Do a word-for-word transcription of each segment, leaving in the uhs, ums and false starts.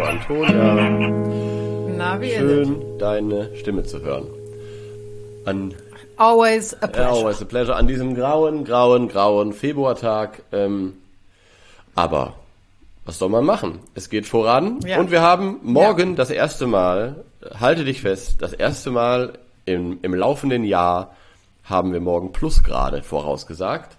Antonia. Na, wie Schön, deine Stimme zu hören. An Always a pleasure. Always a pleasure. An diesem grauen, grauen, grauen Februartag. Ähm, aber was soll man machen? Es geht voran. Ja. Und wir haben morgen Ja. das erste Mal, halte dich fest, das erste Mal im, im laufenden Jahr haben wir morgen Plusgrade vorausgesagt.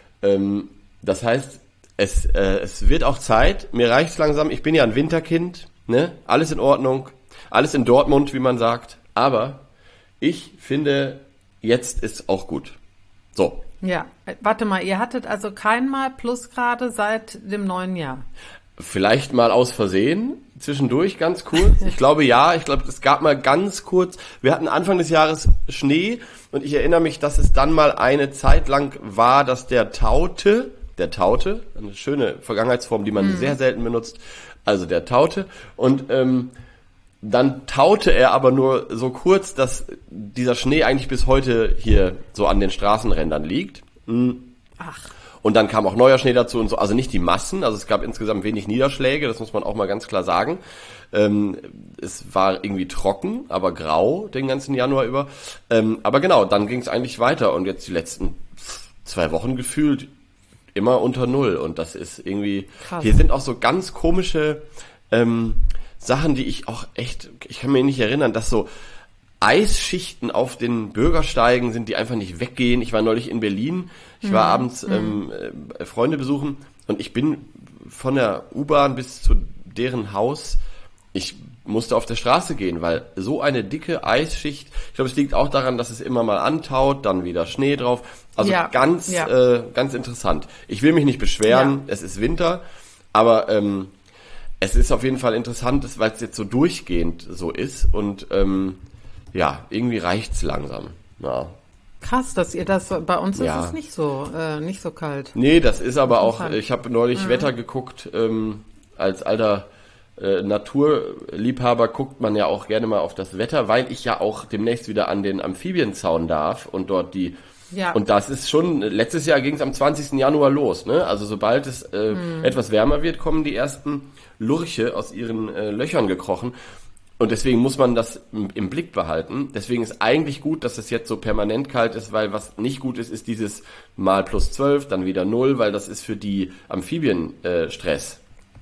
Ähm, das heißt, es, äh, es wird auch Zeit. Mir reicht's langsam. Ich bin ja ein Winterkind. Ne? Alles in Ordnung. Alles in Dortmund, wie man sagt. Aber ich finde, jetzt ist auch gut. So. Ja, warte mal, ihr hattet also kein Mal Plusgrade seit dem neuen Jahr? Vielleicht mal aus Versehen, zwischendurch ganz kurz. Ich glaube ja, ich glaube, es gab mal ganz kurz, wir hatten Anfang des Jahres Schnee und ich erinnere mich, dass es dann mal eine Zeit lang war, dass der Taute, der Taute, eine schöne Vergangenheitsform, die man mhm. sehr selten benutzt, also der Taute und ähm, dann taute er aber nur so kurz, dass dieser Schnee eigentlich bis heute hier so an den Straßenrändern liegt. Mhm. Ach. Und dann kam auch neuer Schnee dazu und so, also nicht die Massen, also es gab insgesamt wenig Niederschläge, das muss man auch mal ganz klar sagen. Ähm, es war irgendwie trocken, aber grau den ganzen Januar über. Ähm, aber genau, dann ging es eigentlich weiter und jetzt die letzten zwei Wochen gefühlt immer unter Null und das ist irgendwie, krass. Hier sind auch so ganz komische ähm, Sachen, die ich auch echt, ich kann mich nicht erinnern, dass so Eisschichten auf den Bürgersteigen sind, die einfach nicht weggehen. Ich war neulich in Berlin, ich war mhm. abends ähm, äh, Freunde besuchen und ich bin von der U-Bahn bis zu deren Haus, ich musste auf der Straße gehen, weil so eine dicke Eisschicht, ich glaube, es liegt auch daran, dass es immer mal antaut, dann wieder Schnee drauf. Also ja, ganz, ja. Äh, ganz interessant. Ich will mich nicht beschweren, ja. Es ist Winter, aber ähm, es ist auf jeden Fall interessant, weil es jetzt so durchgehend so ist und ähm, ja, irgendwie reicht's langsam. Ja. Krass, dass ihr das, bei uns ja. ist es nicht so, äh, nicht so kalt. Nee, das ist aber auch, ich habe neulich mhm. Wetter geguckt, ähm, als alter äh, Naturliebhaber guckt man ja auch gerne mal auf das Wetter, weil ich ja auch demnächst wieder an den Amphibienzaun darf und dort die, ja. und das ist schon, letztes Jahr ging es am zwanzigsten Januar los, ne? Also sobald es äh, mhm. etwas wärmer wird, kommen die ersten Lurche aus ihren äh, Löchern gekrochen. Und deswegen muss man das im, im Blick behalten. Deswegen ist eigentlich gut, dass es jetzt so permanent kalt ist, weil was nicht gut ist, ist dieses mal plus zwölf, dann wieder null, weil das ist für die Amphibien äh, Stress.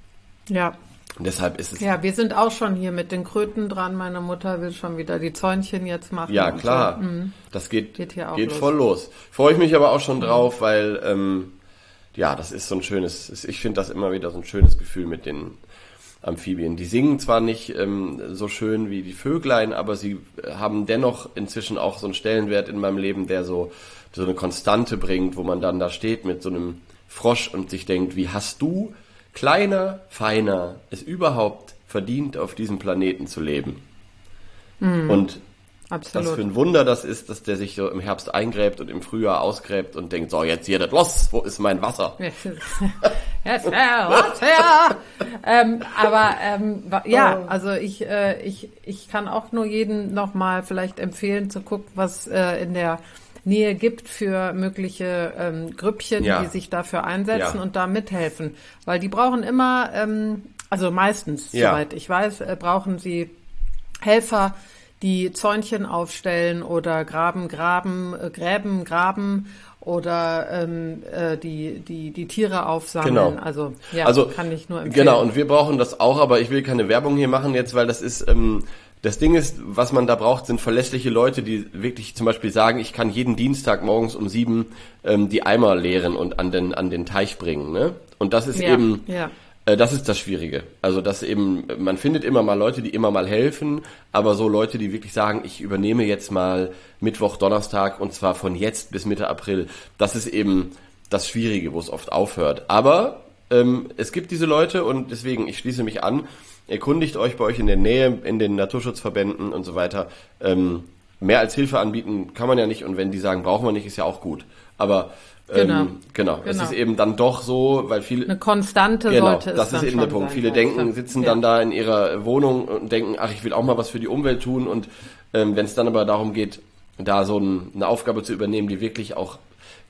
Ja. Und deshalb ist es... Ja, wir sind auch schon hier mit den Kröten dran. Meine Mutter will schon wieder die Zäunchen jetzt machen. Ja, klar. So. Mhm. Das geht, geht, hier auch geht los. voll los. Freue ich mich aber auch schon drauf, weil, ähm, ja, das ist so ein schönes... Ich finde das immer wieder so ein schönes Gefühl mit den Amphibien. Die singen zwar nicht ähm, so schön wie die Vöglein, aber sie haben dennoch inzwischen auch so einen Stellenwert in meinem Leben, der so, so eine Konstante bringt, wo man dann da steht mit so einem Frosch und sich denkt, wie hast du, kleiner, feiner, es überhaupt verdient, auf diesem Planeten zu leben? Mhm. Und absolut. Was für ein Wunder das ist, dass der sich so im Herbst eingräbt und im Frühjahr ausgräbt und denkt, so, jetzt hier das los, wo ist mein Wasser? Jetzt her, Wasser! ähm, aber ähm, ja, also ich, äh, ich, ich kann auch nur jedem nochmal vielleicht empfehlen zu gucken, was äh, in der Nähe gibt für mögliche ähm, Grüppchen, ja. die sich dafür einsetzen ja. und da mithelfen. Weil die brauchen immer, ähm, also meistens, ja. soweit ich weiß, äh, brauchen sie Helfer, die Zäunchen aufstellen oder graben, graben, äh, gräben, graben oder ähm, äh, die die die Tiere aufsammeln. Genau. Also ja, also, kann ich nur empfehlen. Genau, und wir brauchen das auch, aber ich will keine Werbung hier machen jetzt, weil das ist, ähm, das Ding ist, was man da braucht, sind verlässliche Leute, die wirklich zum Beispiel sagen, ich kann jeden Dienstag morgens um sieben ähm, die Eimer leeren und an den an den Teich bringen. Ne? Und das ist ja, eben... Ja. Das ist das Schwierige. Also, dass eben, man findet immer mal Leute, die immer mal helfen, aber so Leute, die wirklich sagen, ich übernehme jetzt mal Mittwoch, Donnerstag und zwar von jetzt bis Mitte April, das ist eben das Schwierige, wo es oft aufhört. Aber ähm, es gibt diese Leute und deswegen, ich schließe mich an, erkundigt euch bei euch in der Nähe, in den Naturschutzverbänden und so weiter. Ähm, mehr als Hilfe anbieten kann man ja nicht und wenn die sagen, brauchen wir nicht, ist ja auch gut. Aber Genau. Ähm, genau. genau. Es ist eben dann doch so, weil viele... Eine Konstante genau, sollte es das dann ist eben der Punkt. sein, Viele denken, sitzen ja. dann da in ihrer Wohnung und denken, ach, ich will auch mal was für die Umwelt tun und ähm, wenn es dann aber darum geht, da so ein, eine Aufgabe zu übernehmen, die wirklich auch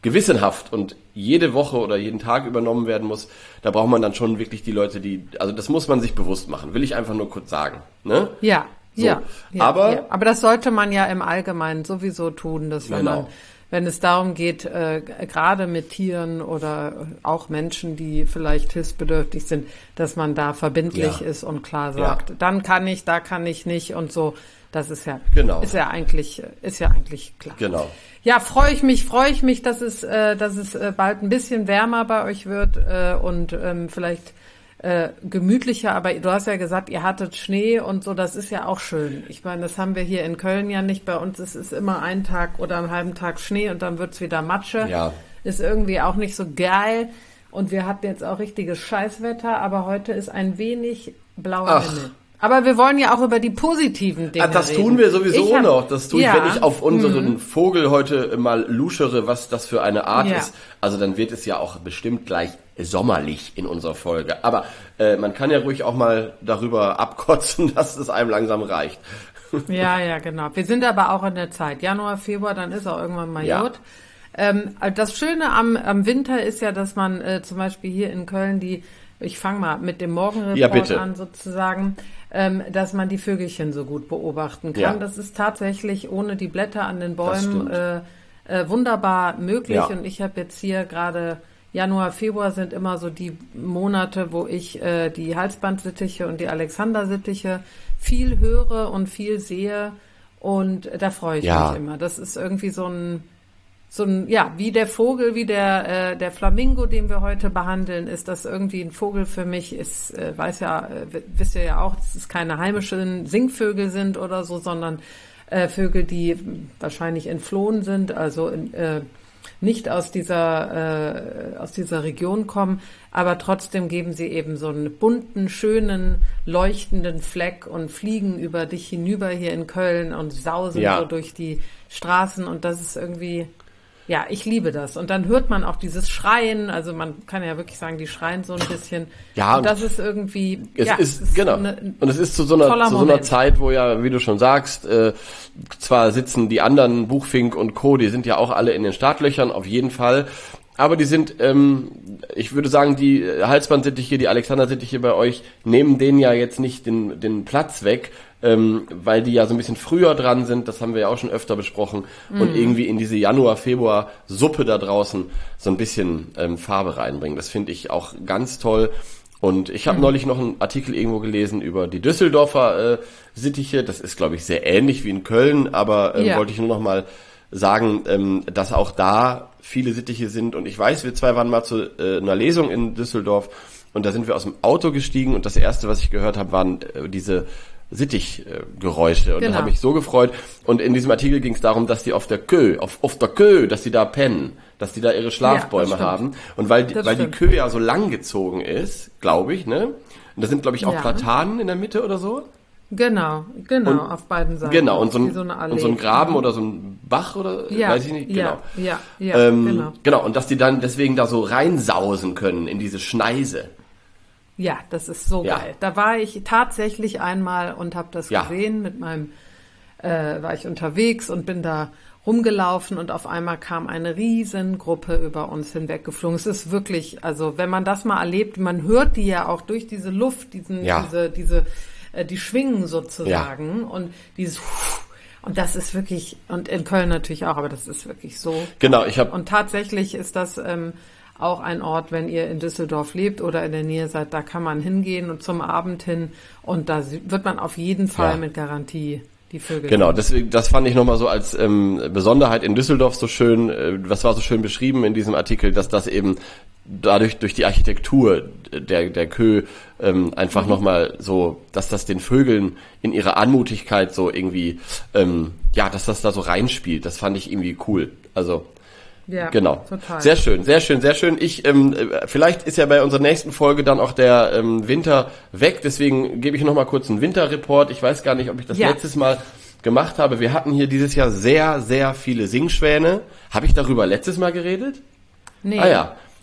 gewissenhaft und jede Woche oder jeden Tag übernommen werden muss, da braucht man dann schon wirklich die Leute, die, also das muss man sich bewusst machen, will ich einfach nur kurz sagen. Ne? Ja, so. ja, ja. Aber, ja. Aber das sollte man ja im Allgemeinen sowieso tun, dass wenn genau. man wenn es darum geht, äh, gerade mit Tieren oder auch Menschen, die vielleicht hilfsbedürftig sind, dass man da verbindlich ja. ist und klar sagt, ja. dann kann ich, da kann ich nicht und so. Das ist ja, genau. ist ja eigentlich, ist ja eigentlich klar. Genau. Ja, freue ich mich, freue ich mich, dass es, äh, dass es äh, bald ein bisschen wärmer bei euch wird äh, und ähm, vielleicht äh, gemütlicher. Aber du hast ja gesagt, ihr hattet Schnee und so. Das ist ja auch schön. Ich meine, das haben wir hier in Köln ja nicht. Bei uns ist es immer ein Tag oder einen halben Tag Schnee und dann wird's wieder Matsche. Ja. Ist irgendwie auch nicht so geil. Und wir hatten jetzt auch richtiges Scheißwetter, aber heute ist ein wenig blauer Ach. Himmel. Aber wir wollen ja auch über die positiven Dinge ah, das reden. tun wir sowieso hab, noch. Das tue ich, ja, wenn ich auf unseren mhm. Vogel heute mal luschere, was das für eine Art ja. ist. Also dann wird es ja auch bestimmt gleich sommerlich in unserer Folge. Aber äh, man kann ja ruhig auch mal darüber abkotzen, dass es einem langsam reicht. Ja, ja, genau. Wir sind aber auch in der Zeit. Januar, Februar, dann ist auch irgendwann mal ja. gut. Ähm, das Schöne am, am Winter ist ja, dass man äh, zum Beispiel hier in Köln die, ich fange mal mit dem Morgenreport ja, an sozusagen, ähm, dass man die Vögelchen so gut beobachten kann. Ja. Das ist tatsächlich ohne die Blätter an den Bäumen äh, äh, wunderbar möglich. Ja. Und ich habe jetzt hier gerade Januar, Februar sind immer so die Monate, wo ich äh, die Halsbandsittiche und die Alexandersittiche viel höre und viel sehe. Und da freue ich ja. mich immer. Das ist irgendwie so ein So ein, ja, wie der Vogel, wie der äh, der Flamingo, den wir heute behandeln, ist das irgendwie ein Vogel für mich, ist, äh, weiß ja, äh, wisst ihr ja auch, dass es keine heimischen Singvögel sind oder so, sondern äh, Vögel, die wahrscheinlich entflohen sind, also in, äh, nicht aus dieser äh, aus dieser Region kommen, aber trotzdem geben sie eben so einen bunten, schönen, leuchtenden Fleck und fliegen über dich hinüber hier in Köln und sausen ja. so durch die Straßen und das ist irgendwie ja, ich liebe das. Und dann hört man auch dieses Schreien. Also man kann ja wirklich sagen, die schreien so ein bisschen. Ja. Und das ist irgendwie, es ja, ist, es ist genau. Eine, und es ist zu so einer, zu so einer Zeit, wo ja, wie du schon sagst, äh, zwar sitzen die anderen, Buchfink und Co., die sind ja auch alle in den Startlöchern, auf jeden Fall. Aber die sind, ähm, ich würde sagen, die Halsbandsittiche, die Alexandersittiche bei euch, nehmen denen ja jetzt nicht den, den Platz weg, ähm, weil die ja so ein bisschen früher dran sind, das haben wir ja auch schon öfter besprochen, mm. und irgendwie in diese Januar-Februar-Suppe da draußen so ein bisschen ähm, Farbe reinbringen. Das finde ich auch ganz toll. Und ich habe mm. neulich noch einen Artikel irgendwo gelesen über die Düsseldorfer äh, Sittiche. Das ist, glaube ich, sehr ähnlich wie in Köln, aber ähm, yeah. wollte ich nur noch mal sagen, ähm, dass auch da viele Sittiche sind. Und ich weiß, wir zwei waren mal zu äh, einer Lesung in Düsseldorf und da sind wir aus dem Auto gestiegen und das Erste, was ich gehört habe, waren äh, diese Sittichgeräusche und genau. Das hat mich so gefreut. Und in diesem Artikel ging es darum, dass die auf der Kö, auf, auf der Kö, dass die da pennen, dass die da ihre Schlafbäume ja, haben. Und weil, weil die Kö ja so lang gezogen ist, glaube ich, ne? Und da sind, glaube ich, auch ja. Platanen in der Mitte oder so. Genau, genau, und, auf beiden Seiten. Genau, und so ein, so und so ein Graben oder so ein Bach oder, ja, weiß ich nicht, genau. Ja, ja, ja ähm, genau. Genau, und dass die dann deswegen da so reinsausen können in diese Schneise. Ja, das ist so ja. geil. Da war ich tatsächlich einmal und habe das ja. gesehen mit meinem, äh, war ich unterwegs und bin da rumgelaufen und auf einmal kam eine Riesengruppe über uns hinweggeflogen. Es ist wirklich, also wenn man das mal erlebt, man hört die ja auch durch diese Luft, diesen, ja. diese, diese, äh, die schwingen sozusagen ja. und dieses und das ist wirklich, und in Köln natürlich auch, aber das ist wirklich so. Genau, ich habe und tatsächlich ist das ähm, auch ein Ort, wenn ihr in Düsseldorf lebt oder in der Nähe seid, da kann man hingehen und zum Abend hin und da wird man auf jeden Fall ja. mit Garantie die Vögel. Genau, deswegen, das fand ich nochmal so als ähm, Besonderheit in Düsseldorf so schön, äh, das war so schön beschrieben in diesem Artikel, dass das eben dadurch, durch die Architektur der, der Kö ähm, einfach mhm. nochmal so, dass das den Vögeln in ihrer Anmutigkeit so irgendwie, ähm, ja, dass das da so reinspielt, das fand ich irgendwie cool. Also ja, genau. Total. Sehr schön, sehr schön, sehr schön. Ich, ähm, vielleicht ist ja bei unserer nächsten Folge dann auch der ähm, Winter weg, deswegen gebe ich noch mal kurz einen Winterreport. Ich weiß gar nicht, ob ich das ja. letztes Mal gemacht habe. Wir hatten hier dieses Jahr sehr, sehr viele Singschwäne. Habe ich darüber letztes Mal geredet? Nee. Ah ja.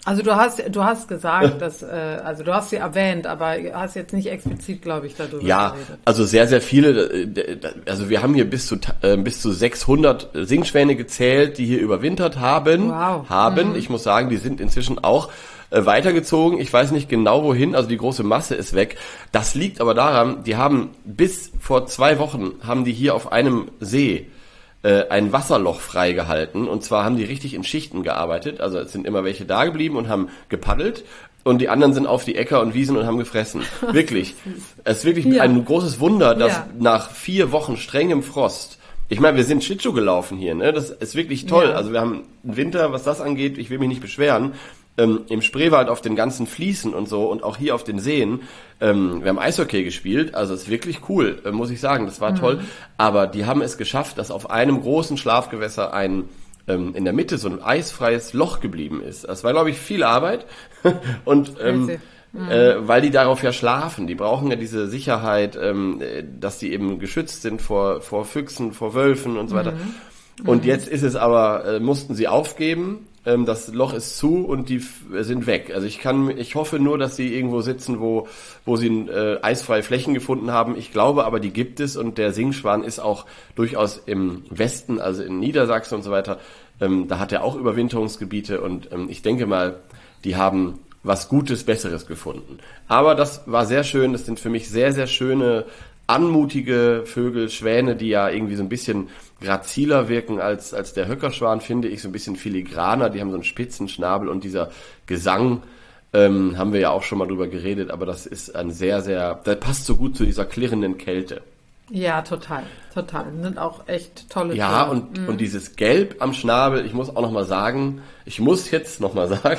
Also du hast du hast gesagt, dass äh, also du hast sie erwähnt, aber hast jetzt nicht explizit, glaube ich, darüber ja, geredet. Ja, also sehr sehr viele. Also wir haben hier bis zu äh, bis zu sechshundert Singschwäne gezählt, die hier überwintert haben. Wow. Haben. Mhm. Ich muss sagen, die sind inzwischen auch äh, weitergezogen. Ich weiß nicht genau wohin. Also die große Masse ist weg. Das liegt aber daran, die haben bis vor zwei Wochen haben die hier auf einem See ein Wasserloch freigehalten, und zwar haben die richtig in Schichten gearbeitet, also es sind immer welche da geblieben und haben gepaddelt und die anderen sind auf die Äcker und Wiesen und haben gefressen. Wirklich. Es ist wirklich ja. ein großes Wunder, dass ja. nach vier Wochen strengem Frost, ich meine, wir sind Schlittschuh gelaufen hier, ne? Das ist wirklich toll. Ja. Also wir haben einen Winter, was das angeht, ich will mich nicht beschweren, ähm, im Spreewald auf den ganzen Fließen und so und auch hier auf den Seen. Ähm, wir haben Eishockey gespielt, also es ist wirklich cool, äh, muss ich sagen, das war mhm. toll. Aber die haben es geschafft, dass auf einem großen Schlafgewässer ein ähm, in der Mitte so ein eisfreies Loch geblieben ist. Das war, glaube ich, viel Arbeit und ähm, mhm. äh, weil die darauf ja schlafen. Die brauchen ja diese Sicherheit, ähm, dass die eben geschützt sind vor vor Füchsen, vor Wölfen und so weiter. Mhm. Und jetzt ist es aber, äh, mussten sie aufgeben. Das Loch ist zu und die sind weg. Also ich kann, ich hoffe nur, dass sie irgendwo sitzen, wo wo sie äh, eisfreie Flächen gefunden haben. Ich glaube aber, die gibt es, und der Singschwan ist auch durchaus im Westen, also in Niedersachsen und so weiter. Ähm, da hat er auch Überwinterungsgebiete, und ähm, ich denke mal, die haben was Gutes, Besseres gefunden. Aber das war sehr schön. Das sind für mich sehr, sehr schöne, anmutige Vögel, Schwäne, die ja irgendwie so ein bisschen graziler wirken als als der Höckerschwan, finde ich, so ein bisschen filigraner. Die haben so einen spitzen Schnabel, und dieser Gesang, ähm, haben wir ja auch schon mal drüber geredet, aber das ist ein sehr, sehr, das passt so gut zu dieser klirrenden Kälte. Ja, total, total. Sind auch echt tolle Ja, Tiere. und mhm. und dieses Gelb am Schnabel, ich muss auch noch mal sagen, ich muss jetzt noch mal sagen,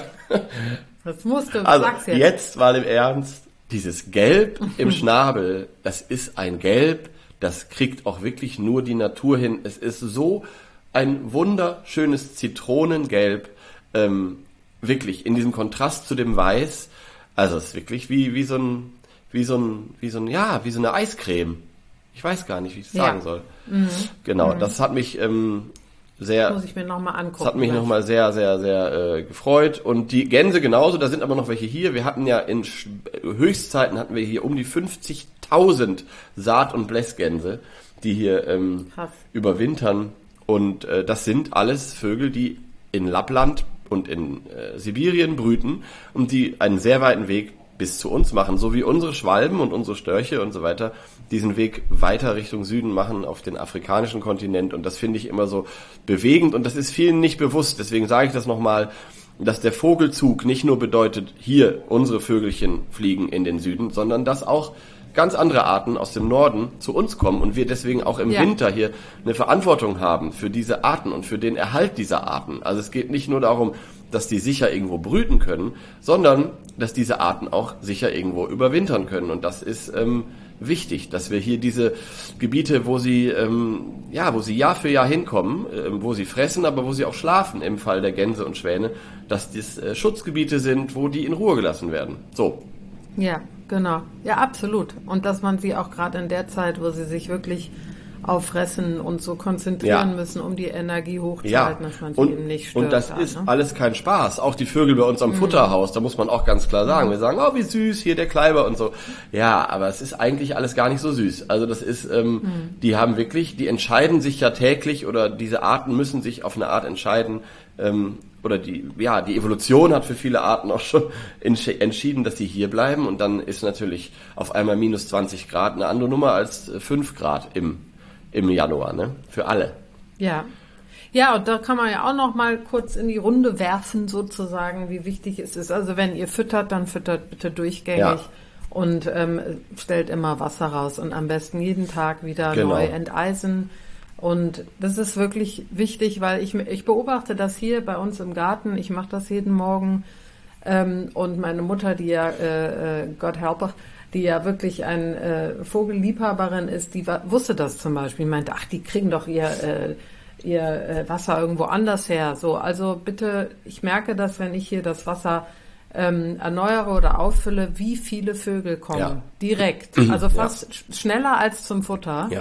das musst du, also sag's jetzt. jetzt mal im Ernst, dieses Gelb im Schnabel, das ist ein Gelb, das kriegt auch wirklich nur die Natur hin. Es ist so ein wunderschönes Zitronengelb, ähm, wirklich in diesem Kontrast zu dem Weiß. Also es ist wirklich wie wie so ein wie so ein wie so ein ja wie so eine Eiscreme. Ich weiß gar nicht, wie ich es ja. sagen soll. Mhm. Genau, mhm. das hat mich ähm, sehr. Das muss ich mir noch mal angucken. Das hat mich noch mal sehr, sehr, sehr äh, gefreut. Und die Gänse genauso. Da sind aber noch welche hier. Wir hatten ja in Sch- Höchstzeiten hatten wir hier um die fünfzigtausend Saat- und Blässgänse, die hier ähm, überwintern. Und äh, das sind alles Vögel, die in Lappland und in äh, Sibirien brüten und die einen sehr weiten Weg bis zu uns machen, so wie unsere Schwalben und unsere Störche und so weiter diesen Weg weiter Richtung Süden machen auf den afrikanischen Kontinent, und das finde ich immer so bewegend, und das ist vielen nicht bewusst, deswegen sage ich das nochmal, dass der Vogelzug nicht nur bedeutet, hier unsere Vögelchen fliegen in den Süden, sondern dass auch ganz andere Arten aus dem Norden zu uns kommen und wir deswegen auch im ja. Winter hier eine Verantwortung haben für diese Arten und für den Erhalt dieser Arten. Also es geht nicht nur darum, dass die sicher irgendwo brüten können, sondern dass diese Arten auch sicher irgendwo überwintern können. Und das ist ähm, wichtig, dass wir hier diese Gebiete, wo sie ähm, ja, wo sie Jahr für Jahr hinkommen, äh, wo sie fressen, aber wo sie auch schlafen im Fall der Gänse und Schwäne, dass das äh, Schutzgebiete sind, wo die in Ruhe gelassen werden. So. Ja, genau. Ja, absolut. Und dass man sie auch gerade in der Zeit, wo sie sich wirklich auffressen und so konzentrieren ja. müssen, um die Energie hochzuhalten, ja. dass man sie und, eben nicht stört. Und das da, ist ne? alles kein Spaß. Auch die Vögel bei uns am mhm. Futterhaus, da muss man auch ganz klar sagen. Wir sagen, oh, wie süß, hier der Kleiber und so. Ja, aber es ist eigentlich alles gar nicht so süß. Also das ist, ähm, mhm. die haben wirklich, die entscheiden sich ja täglich, oder diese Arten müssen sich auf eine Art entscheiden, ähm, oder die, ja, die Evolution hat für viele Arten auch schon entsch- entschieden, dass sie hier bleiben, und dann ist natürlich auf einmal minus zwanzig Grad eine andere Nummer als fünf Grad im im Januar, ne? Für alle. Ja. Ja, und da kann man ja auch noch mal kurz in die Runde werfen, sozusagen, wie wichtig es ist. Also wenn ihr füttert, dann füttert bitte durchgängig ja. und ähm, stellt immer Wasser raus und am besten jeden Tag wieder genau. neu enteisen. Und das ist wirklich wichtig, weil ich, ich beobachte das hier bei uns im Garten. Ich mache das jeden Morgen. Ähm, und meine Mutter, die ja, äh, Gott helfe, die ja wirklich ein äh, Vogelliebhaberin ist, die wa- wusste das zum Beispiel, meinte, ach, die kriegen doch ihr, äh, ihr äh, Wasser irgendwo anders her. So, also bitte, ich merke das, wenn ich hier das Wasser ähm, erneuere oder auffülle, wie viele Vögel kommen. Ja. Direkt. Also fast ja. schneller als zum Futter. Ja.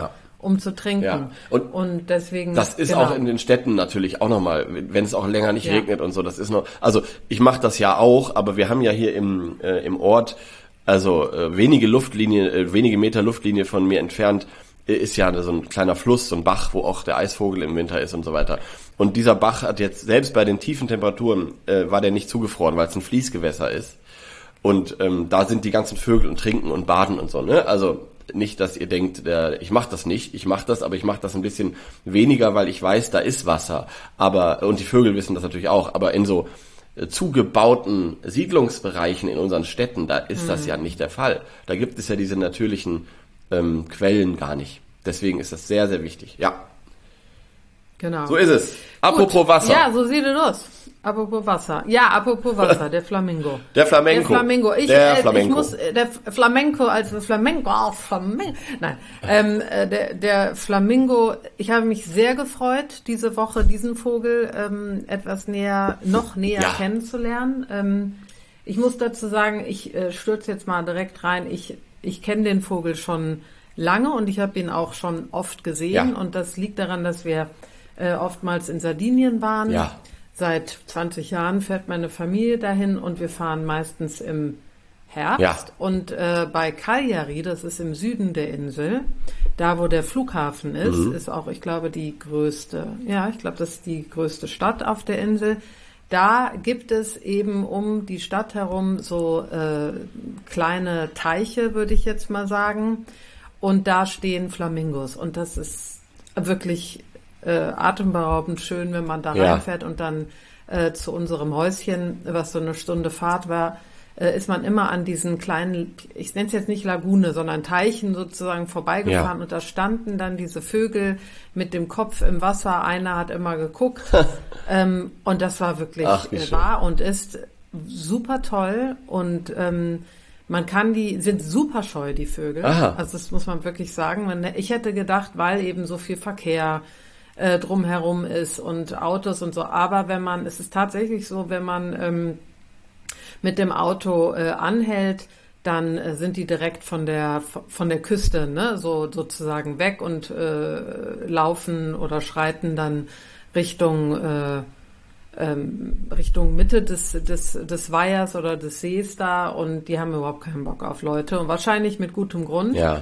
um zu trinken. Ja. Und, und deswegen. Das ist genau. auch in den Städten natürlich auch nochmal, wenn es auch länger nicht ja. regnet und so, das ist noch, also ich mache das ja auch, aber wir haben ja hier im, äh, im Ort, also äh, wenige Luftlinie, äh, wenige Meter Luftlinie von mir entfernt, äh, ist ja so ein kleiner Fluss, so ein Bach, wo auch der Eisvogel im Winter ist und so weiter. Und dieser Bach hat jetzt, selbst bei den tiefen Temperaturen, äh, war der nicht zugefroren, weil es ein Fließgewässer ist. Und ähm, da sind die ganzen Vögel und trinken und baden und so, ne? Also nicht, dass ihr denkt, der, ich mache das nicht, ich mache das, aber ich mache das ein bisschen weniger, weil ich weiß, da ist Wasser. Aber und die Vögel wissen das natürlich auch, aber in so äh, zugebauten Siedlungsbereichen in unseren Städten, da ist mhm. das ja nicht der Fall. Da gibt es ja diese natürlichen ähm, Quellen gar nicht. Deswegen ist das sehr, sehr wichtig. Ja. Genau. So ist es. Apropos Gut. Wasser. Ja, so sieht es aus. Apropos Wasser. Ja, apropos Wasser, der Flamingo. Der Flamenco. Der Flamingo. Ich, der äh, Flamenco. ich muss, der Flamenco als Flamenco, oh, Flamenco. Nein, ähm, äh, der, der Flamingo, ich habe mich sehr gefreut, diese Woche diesen Vogel ähm, etwas näher, noch näher ja. kennenzulernen. Ähm, ich muss dazu sagen, ich äh, stürze jetzt mal direkt rein, ich, ich kenne den Vogel schon lange und ich habe ihn auch schon oft gesehen ja. und das liegt daran, dass wir äh, oftmals in Sardinien waren. Ja. Seit zwanzig Jahren fährt meine Familie dahin und wir fahren meistens im Herbst. Ja. Und äh, bei Cagliari, das ist im Süden der Insel, da wo der Flughafen ist, mhm. ist auch, ich glaube, die größte, ja, ich glaube, das ist die größte Stadt auf der Insel. Da gibt es eben um die Stadt herum so äh, kleine Teiche, würde ich jetzt mal sagen. Und da stehen Flamingos. Und das ist wirklich äh, atemberaubend schön, wenn man da ja. reinfährt und dann äh, zu unserem Häuschen, was so eine Stunde Fahrt war, äh, ist man immer an diesen kleinen, ich nenne es jetzt nicht Lagune, sondern Teichen sozusagen vorbeigefahren. Ja. Und da standen dann diese Vögel mit dem Kopf im Wasser. Einer hat immer geguckt. ähm, und das war wirklich, Ach, äh, war und ist super toll. Und ähm, man kann die, sind super scheu, die Vögel. Aha. Also das muss man wirklich sagen. Man, ich hätte gedacht, weil eben so viel Verkehr äh, drumherum ist und Autos und so. Aber wenn man, es ist tatsächlich so, wenn man ähm, mit dem Auto äh, anhält, dann äh, sind die direkt von der von der Küste, ne, so sozusagen weg und äh, laufen oder schreiten dann Richtung äh, ähm, Richtung Mitte des des des Weihers oder des Sees da und die haben überhaupt keinen Bock auf Leute und wahrscheinlich mit gutem Grund. Ja.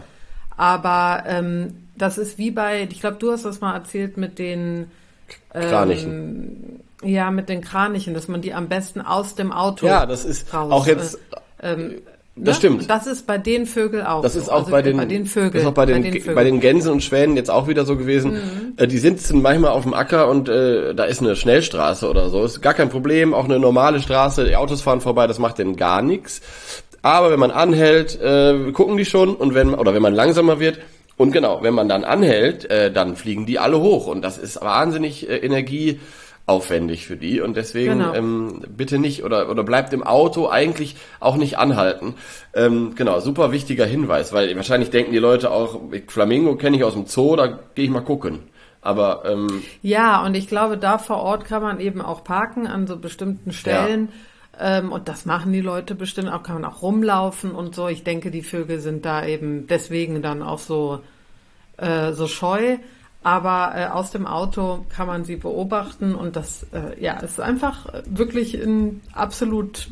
Aber ähm, das ist wie bei, ich glaube, du hast das mal erzählt mit den ähm, Kranichen. Ja, mit den Kranichen, dass man die am besten aus dem Auto Ja, das ist raus, auch jetzt, äh, ähm, das ne? stimmt. Das ist bei den Vögeln auch Das so. ist auch also bei, den, bei den Vögeln. Das ist auch bei den, bei den, bei den Gänsen und Schwänen jetzt auch wieder so gewesen. Mhm. Äh, die sitzen manchmal auf dem Acker und äh, da ist eine Schnellstraße oder so. Ist gar kein Problem, auch eine normale Straße. Die Autos fahren vorbei, das macht denen gar nichts. Aber wenn man anhält, äh, gucken die schon und wenn oder wenn man langsamer wird, und genau, wenn man dann anhält, äh, dann fliegen die alle hoch. Und das ist wahnsinnig äh, energieaufwendig für die. Und deswegen genau. ähm, bitte nicht oder oder bleibt im Auto eigentlich auch nicht anhalten. Ähm, genau, super wichtiger Hinweis, weil wahrscheinlich denken die Leute auch, Flamingo kenne ich aus dem Zoo, da gehe ich mal gucken. Aber ähm, ja, und ich glaube, da vor Ort kann man eben auch parken an so bestimmten Stellen. Ja. Ähm, und das machen die Leute bestimmt auch, kann man auch rumlaufen und so. Ich denke, die Vögel sind da eben deswegen dann auch so, äh, so scheu. Aber äh, aus dem Auto kann man sie beobachten und das, äh, ja, ist einfach wirklich ein absolut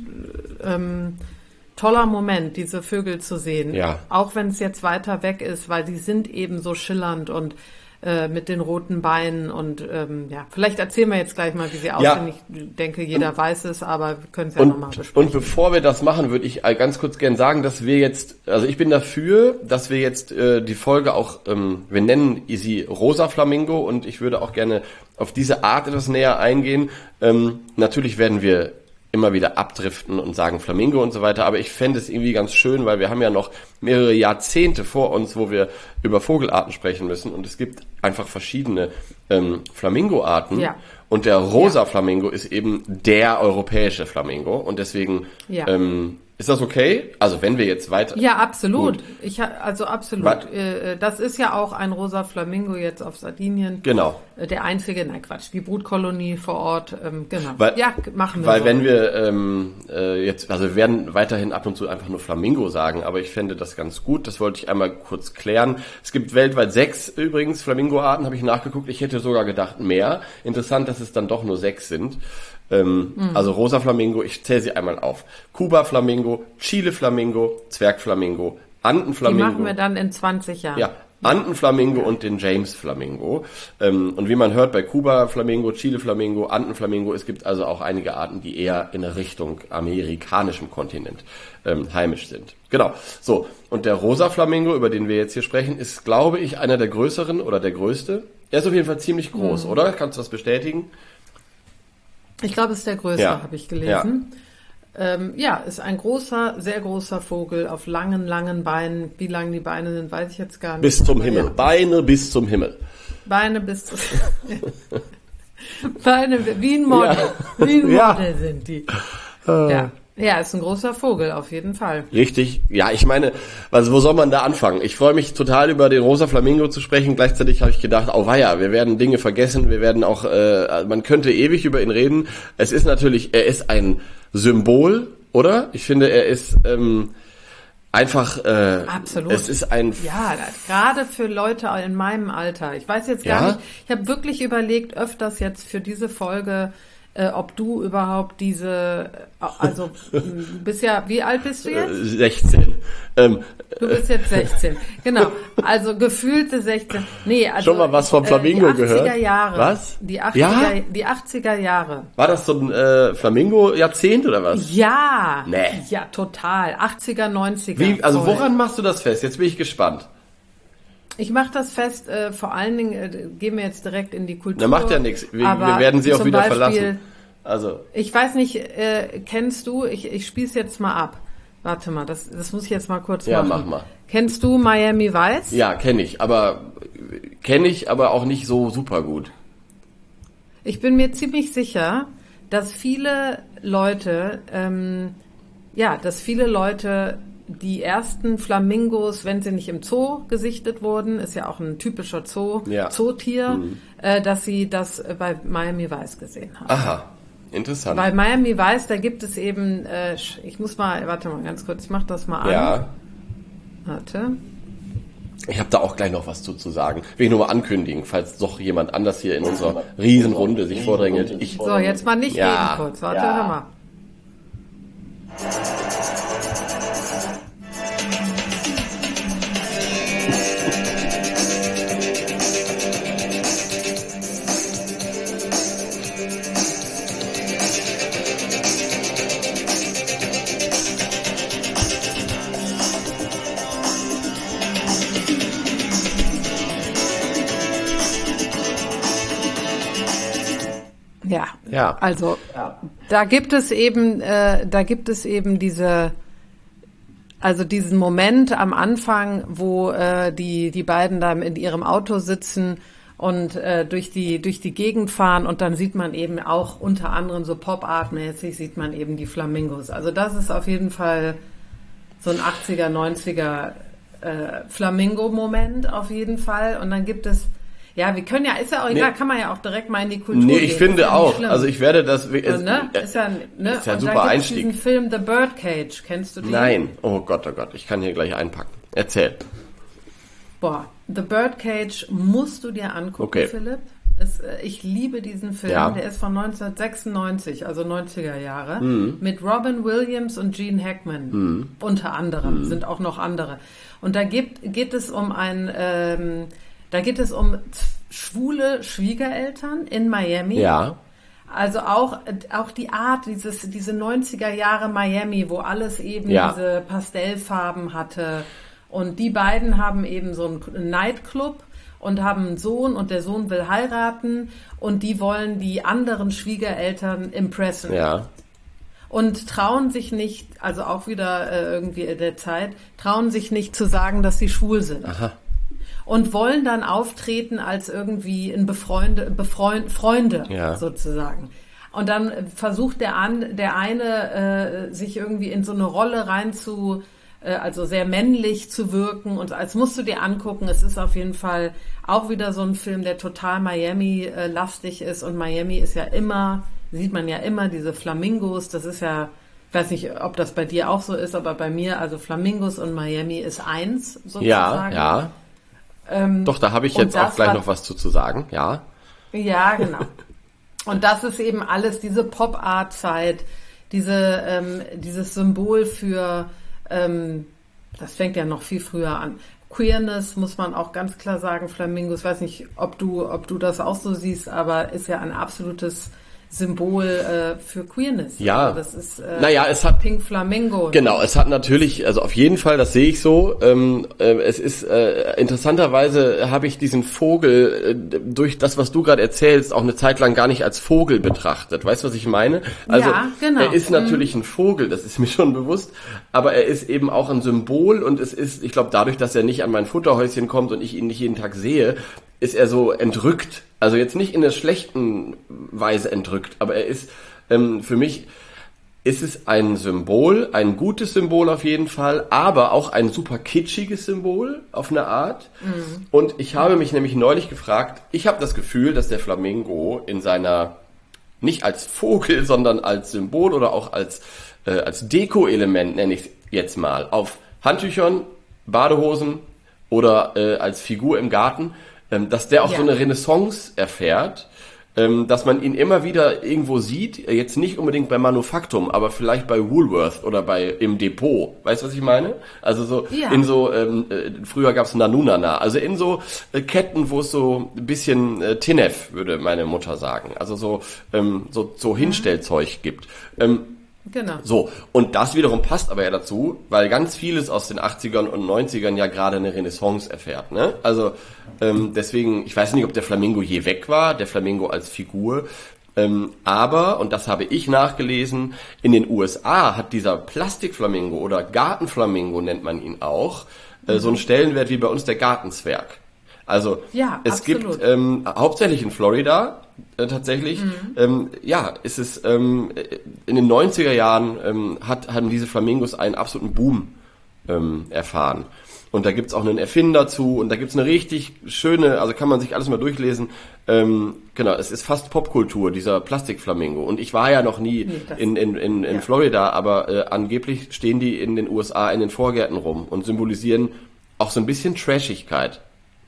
ähm, toller Moment, diese Vögel zu sehen. Ja. Auch wenn es jetzt weiter weg ist, weil die sind eben so schillernd und äh, mit den roten Beinen und ähm, ja, vielleicht erzählen wir jetzt gleich mal, wie sie aussehen. Ja. Ich denke, jeder und, weiß es, aber wir können es ja nochmal besprechen. Und bevor wir das machen, würde ich ganz kurz gern sagen, dass wir jetzt, also ich bin dafür, dass wir jetzt äh, die Folge auch, ähm, wir nennen sie Rosa Flamingo und ich würde auch gerne auf diese Art etwas näher eingehen. Ähm, natürlich werden wir immer wieder abdriften und sagen Flamingo und so weiter, aber ich fände es irgendwie ganz schön, weil wir haben ja noch mehrere Jahrzehnte vor uns, wo wir über Vogelarten sprechen müssen und es gibt einfach verschiedene ähm, Flamingo-Arten ja. und der rosa ja. Flamingo ist eben der europäische Flamingo und deswegen ja. ähm, Ist das okay? Also wenn wir jetzt weiter... Ja, absolut. Gut. Ich ha- also absolut. Was? Äh, Das ist ja auch ein rosa Flamingo jetzt auf Sardinien. Genau. Äh, Der einzige, nein Quatsch, die Brutkolonie vor Ort. ähm, Genau. Weil, ja, machen wir Weil so. wenn wir ähm, äh, jetzt, also wir werden weiterhin ab und zu einfach nur Flamingo sagen, aber ich fände das ganz gut. Das wollte ich einmal kurz klären. Es gibt weltweit sechs übrigens Flamingo-Arten, habe ich nachgeguckt. Ich hätte sogar gedacht mehr. Interessant, dass es dann doch nur sechs sind. Ähm, mhm. Also rosa Flamingo, ich zähle sie einmal auf. Kuba-Flamingo, Chile-Flamingo, Zwergflamingo, Anden-Flamingo. Die machen wir dann in zwanzig Jahren. Ja, Anden-Flamingo und den James-Flamingo. Ähm, und wie man hört, bei Kuba-Flamingo, Chile-Flamingo, Anden-Flamingo, es gibt also auch einige Arten, die eher in Richtung amerikanischem Kontinent ähm, heimisch sind. Genau, so. Und der rosa Flamingo, über den wir jetzt hier sprechen, ist, glaube ich, einer der größeren oder der größte. Er ist auf jeden Fall ziemlich groß, mhm. oder? Kannst du das bestätigen? Ich glaube, es ist der größte, Ja. habe ich gelesen. Ja. Ähm, ja, ist ein großer, sehr großer Vogel auf langen, langen Beinen. Wie lang die Beine sind, weiß ich jetzt gar nicht. Bis zum Aber Himmel. ja. Beine bis zum Himmel. Beine bis zum Beine wie ein Model. Ja. Wie ein Ja. Model sind die. Ja. Ja, ist ein großer Vogel, auf jeden Fall. Richtig. Ja, ich meine, also wo soll man da anfangen? Ich freue mich total über den rosa Flamingo zu sprechen. Gleichzeitig habe ich gedacht, oh weia, wir werden Dinge vergessen. Wir werden auch, äh, man könnte ewig über ihn reden. Es ist natürlich, er ist ein Symbol, oder? Ich finde, er ist ähm, einfach, äh, Absolut. Es ist ein... Ja, gerade für Leute in meinem Alter. Ich weiß jetzt gar Ja? nicht, ich habe wirklich überlegt, öfters jetzt für diese Folge, äh, ob du überhaupt diese, äh, also du bist ja, wie alt bist du jetzt? Äh, sechzehn. Ähm, Du bist jetzt sechzehn. Genau. Also gefühlte sechzehn. Nee, also Schon mal was vom Flamingo äh, die achtziger gehört? Jahre. Was? Die achtziger, Ja? die achtziger Jahre. war das so ein äh, Flamingo-Jahrzehnt oder was? Ja. Nee. Ja, total. achtziger, neunziger. Wie, also Voll. woran machst du das fest? Jetzt bin ich gespannt. Ich mache das fest, äh, vor allen Dingen, äh, gehen wir jetzt direkt in die Kultur. Na, macht ja nichts. Wir, Aber wir werden sie auch zum wieder Beispiel, verlassen. Also, Ich weiß nicht, äh, kennst du, ich, ich spiel's jetzt mal ab. Warte mal, das, das muss ich jetzt mal kurz ja, machen. mach mal. Kennst du Miami Vice? Ja, kenne ich, aber kenne ich, aber auch nicht so super gut. Ich bin mir ziemlich sicher, dass viele Leute, ähm, ja, dass viele Leute die ersten Flamingos, wenn sie nicht im Zoo gesichtet wurden, ist ja auch ein typischer Zoo, Ja. Zootier, Mhm. äh, dass sie das äh, bei Miami Vice gesehen haben. Aha, interessant. Bei Miami Vice, da gibt es eben, äh, ich muss mal, warte mal ganz kurz, ich mach das mal an. Ja, Warte. ich habe da auch gleich noch was zu, zu sagen. Will ich nur mal ankündigen, falls doch jemand anders hier in unserer Riesenrunde sich vordrängelt. Ich, So, jetzt mal nicht Ja, reden kurz. Warte, ja. hör mal. Ja, Ja. also da gibt es eben, äh, da gibt es eben diese, also diesen Moment am Anfang, wo äh, die die beiden da in ihrem Auto sitzen und äh, durch die durch die Gegend fahren und dann sieht man eben auch unter anderem so Pop-Art-mäßig sieht man eben die Flamingos. Also das ist auf jeden Fall so ein achtziger, neunziger äh, Flamingo-Moment auf jeden Fall. Und dann gibt es Ja, wir können ja, ist ja auch egal, Nee. kann man ja auch direkt mal in die Kultur Nee, gehen. ich Ist finde ja nicht auch. schlimm. Also ich werde das... So, ne? Ist ja, ne? Ist ja ein Und super da gibt's Einstieg. diesen Film The Birdcage, kennst du den? Nein. Oh Gott, oh Gott, ich kann hier gleich einpacken. Erzähl. Boah, The Birdcage musst du dir angucken, Okay. Philipp. Es, äh, ich liebe diesen Film, Ja. der ist von neunzehnhundertsechsundneunzig, also neunziger Jahre, Mhm. mit Robin Williams und Gene Hackman, unter anderem, Mhm. sind auch noch andere. Und da gibt, geht es um ein, ähm, da geht es um z- schwule Schwiegereltern in Miami. Ja. Also auch, auch die Art, dieses, diese neunziger Jahre Miami, wo alles eben Ja. diese Pastellfarben hatte. Und die beiden haben eben so einen Nightclub und haben einen Sohn und der Sohn will heiraten und die wollen die anderen Schwiegereltern impressen. Ja. Und trauen sich nicht, also auch wieder äh, irgendwie in der Zeit, trauen sich nicht zu sagen, dass sie schwul sind. Aha. Und wollen dann auftreten als irgendwie ein Befreunde, Befreund, Freunde Ja. sozusagen. Und dann versucht der, an, der eine, äh, sich irgendwie in so eine Rolle rein zu, äh, also sehr männlich zu wirken. Und als musst du dir angucken, es ist auf jeden Fall auch wieder so ein Film, der total Miami-lastig ist. Und Miami ist ja immer, sieht man ja immer, diese Flamingos, das ist ja, ich weiß nicht, ob das bei dir auch so ist, aber bei mir, also Flamingos und Miami ist eins, sozusagen. Ja, ja. Ähm, Doch, da habe ich jetzt auch gleich war, noch was zu, zu sagen, ja. Ja, genau. Und das ist eben alles diese Pop-Art-Zeit, diese, ähm, dieses Symbol für, ähm, das fängt ja noch viel früher an. Queerness, muss man auch ganz klar sagen, Flamingos, weiß nicht, ob du, ob du das auch so siehst, aber ist ja ein absolutes Symbol äh, für Queerness. Ja, also das ist äh, naja, es hat Pink Flamingo. Genau, es hat natürlich, also auf jeden Fall, das sehe ich so. Ähm, äh, es ist äh, interessanterweise habe ich diesen Vogel äh, durch das, was du gerade erzählst, auch eine Zeit lang gar nicht als Vogel betrachtet. Weißt du, was ich meine? Also ja, genau. Er ist natürlich ein Vogel, das ist mir schon bewusst, aber er ist eben auch ein Symbol und es ist, ich glaube, dadurch, dass er nicht an mein Futterhäuschen kommt und ich ihn nicht jeden Tag sehe, ist er so entrückt. Also jetzt nicht in der schlechten Weise entrückt, aber er ist ähm, für mich ist es ein Symbol, ein gutes Symbol auf jeden Fall, aber auch ein super kitschiges Symbol auf eine Art. Mhm. Und ich habe mich nämlich neulich gefragt, ich habe das Gefühl, dass der Flamingo in seiner, nicht als Vogel, sondern als Symbol oder auch als, äh, als Deko-Element, nenne ich es jetzt mal, auf Handtüchern, Badehosen oder äh, als Figur im Garten, ähm, dass der auch ja. so eine Renaissance erfährt, dass man ihn immer wieder irgendwo sieht, jetzt nicht unbedingt bei Manufaktum, aber vielleicht bei Woolworth oder bei im Depot. Weißt du, was ich meine? Also so ja. in so, ähm, früher gab's Nanunana, also in so äh, Ketten, wo es so ein bisschen äh, Tinef, würde meine Mutter sagen, also so ähm, so, so Hinstellzeug gibt. Ähm, Genau. So, und das wiederum passt aber ja dazu, weil ganz vieles aus den achtzigern und neunzigern ja gerade eine Renaissance erfährt, ne? Also ähm, deswegen, ich weiß nicht, ob der Flamingo je weg war, der Flamingo als Figur, ähm, aber, und das habe ich nachgelesen, in den U S A hat dieser Plastikflamingo oder Gartenflamingo nennt man ihn auch, äh, mhm. so einen Stellenwert wie bei uns der Gartenzwerg. Also ja, es absolut. gibt ähm, hauptsächlich in Florida äh, tatsächlich, mhm. ähm, ja, ist es ähm, in den neunziger Jahren ähm, hat, haben diese Flamingos einen absoluten Boom ähm, erfahren. Und da gibt's auch einen Erfinder zu und da gibt's eine richtig schöne, also kann man sich alles mal durchlesen. Ähm, genau, es ist fast Popkultur, dieser Plastikflamingo. Und ich war ja noch nie nee, in, in, in, in ja. Florida, aber äh, angeblich stehen die in den U S A in den Vorgärten rum und symbolisieren auch so ein bisschen Trashigkeit.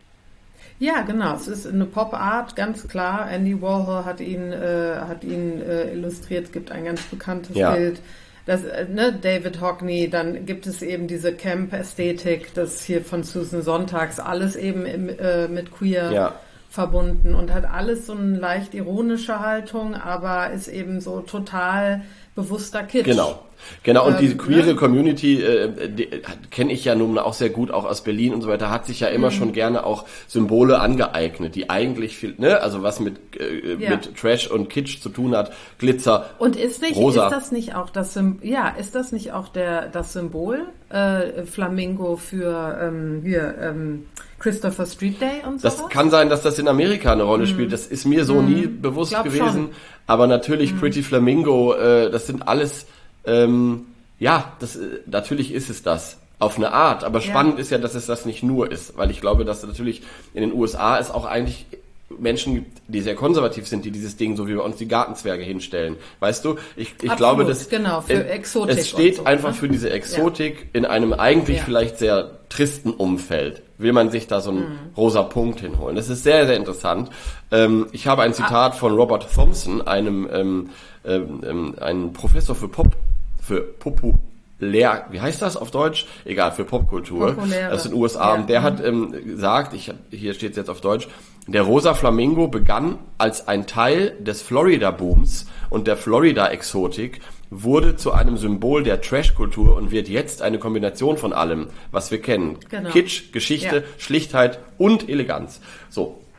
Ja, genau. Es ist eine Pop-Art, ganz klar. Andy Warhol hat ihn, äh, hat ihn äh, illustriert. Es gibt ein ganz bekanntes ja. Bild. Das, äh, ne, David Hockney. Dann gibt es eben diese Camp-Ästhetik, das hier von Susan Sonntags. Alles eben im, äh, mit Queer ja. verbunden und hat alles so eine leicht ironische Haltung, aber ist eben so total bewusster Kitsch. Genau. Genau, und ähm, diese queere ne? Community äh, die, kenne ich ja nun auch sehr gut, auch aus Berlin und so weiter, hat sich ja immer mhm. schon gerne auch Symbole angeeignet, die eigentlich viel, ne, also was mit äh, ja. mit Trash und Kitsch zu tun hat, Glitzer, und ist nicht, rosa. Ist das nicht auch das Symbol, ja, ist das nicht auch der das Symbol äh, Flamingo für ähm, hier ähm, Christopher Street Day und so? Das kann sein, dass das in Amerika eine Rolle mhm. spielt. Das ist mir so mhm. nie bewusst gewesen. Schon. Aber natürlich mhm. Pretty Flamingo, äh, das sind alles Ähm, ja, das, natürlich ist es das auf eine Art, aber spannend ja. ist ja, dass es das nicht nur ist, weil ich glaube, dass natürlich in den U S A es auch eigentlich Menschen gibt, die sehr konservativ sind, die dieses Ding so wie bei uns die Gartenzwerge hinstellen. Weißt du, ich, ich glaube, dass genau, für Exotik es steht so, einfach ne? für diese Exotik ja. in einem eigentlich ja. vielleicht sehr tristen Umfeld. Will man sich da so einen mhm. rosa Punkt hinholen. Das ist sehr, sehr interessant. Ähm, ich habe ein Zitat ah. von Robert Thompson, einem ähm, ähm, einem Professor für Pop für Populär, wie heißt das auf Deutsch? Egal, für Popkultur. Populäre. Das ist in den U S A. Ja. Und der hat ähm, gesagt, ich, hier steht es jetzt auf Deutsch, der rosa Flamingo begann als ein Teil des Florida-Booms und der Florida-Exotik, wurde zu einem Symbol der Trash-Kultur und wird jetzt eine Kombination von allem, was wir kennen. Genau. Kitsch, Geschichte, ja. Schlichtheit und Eleganz. So.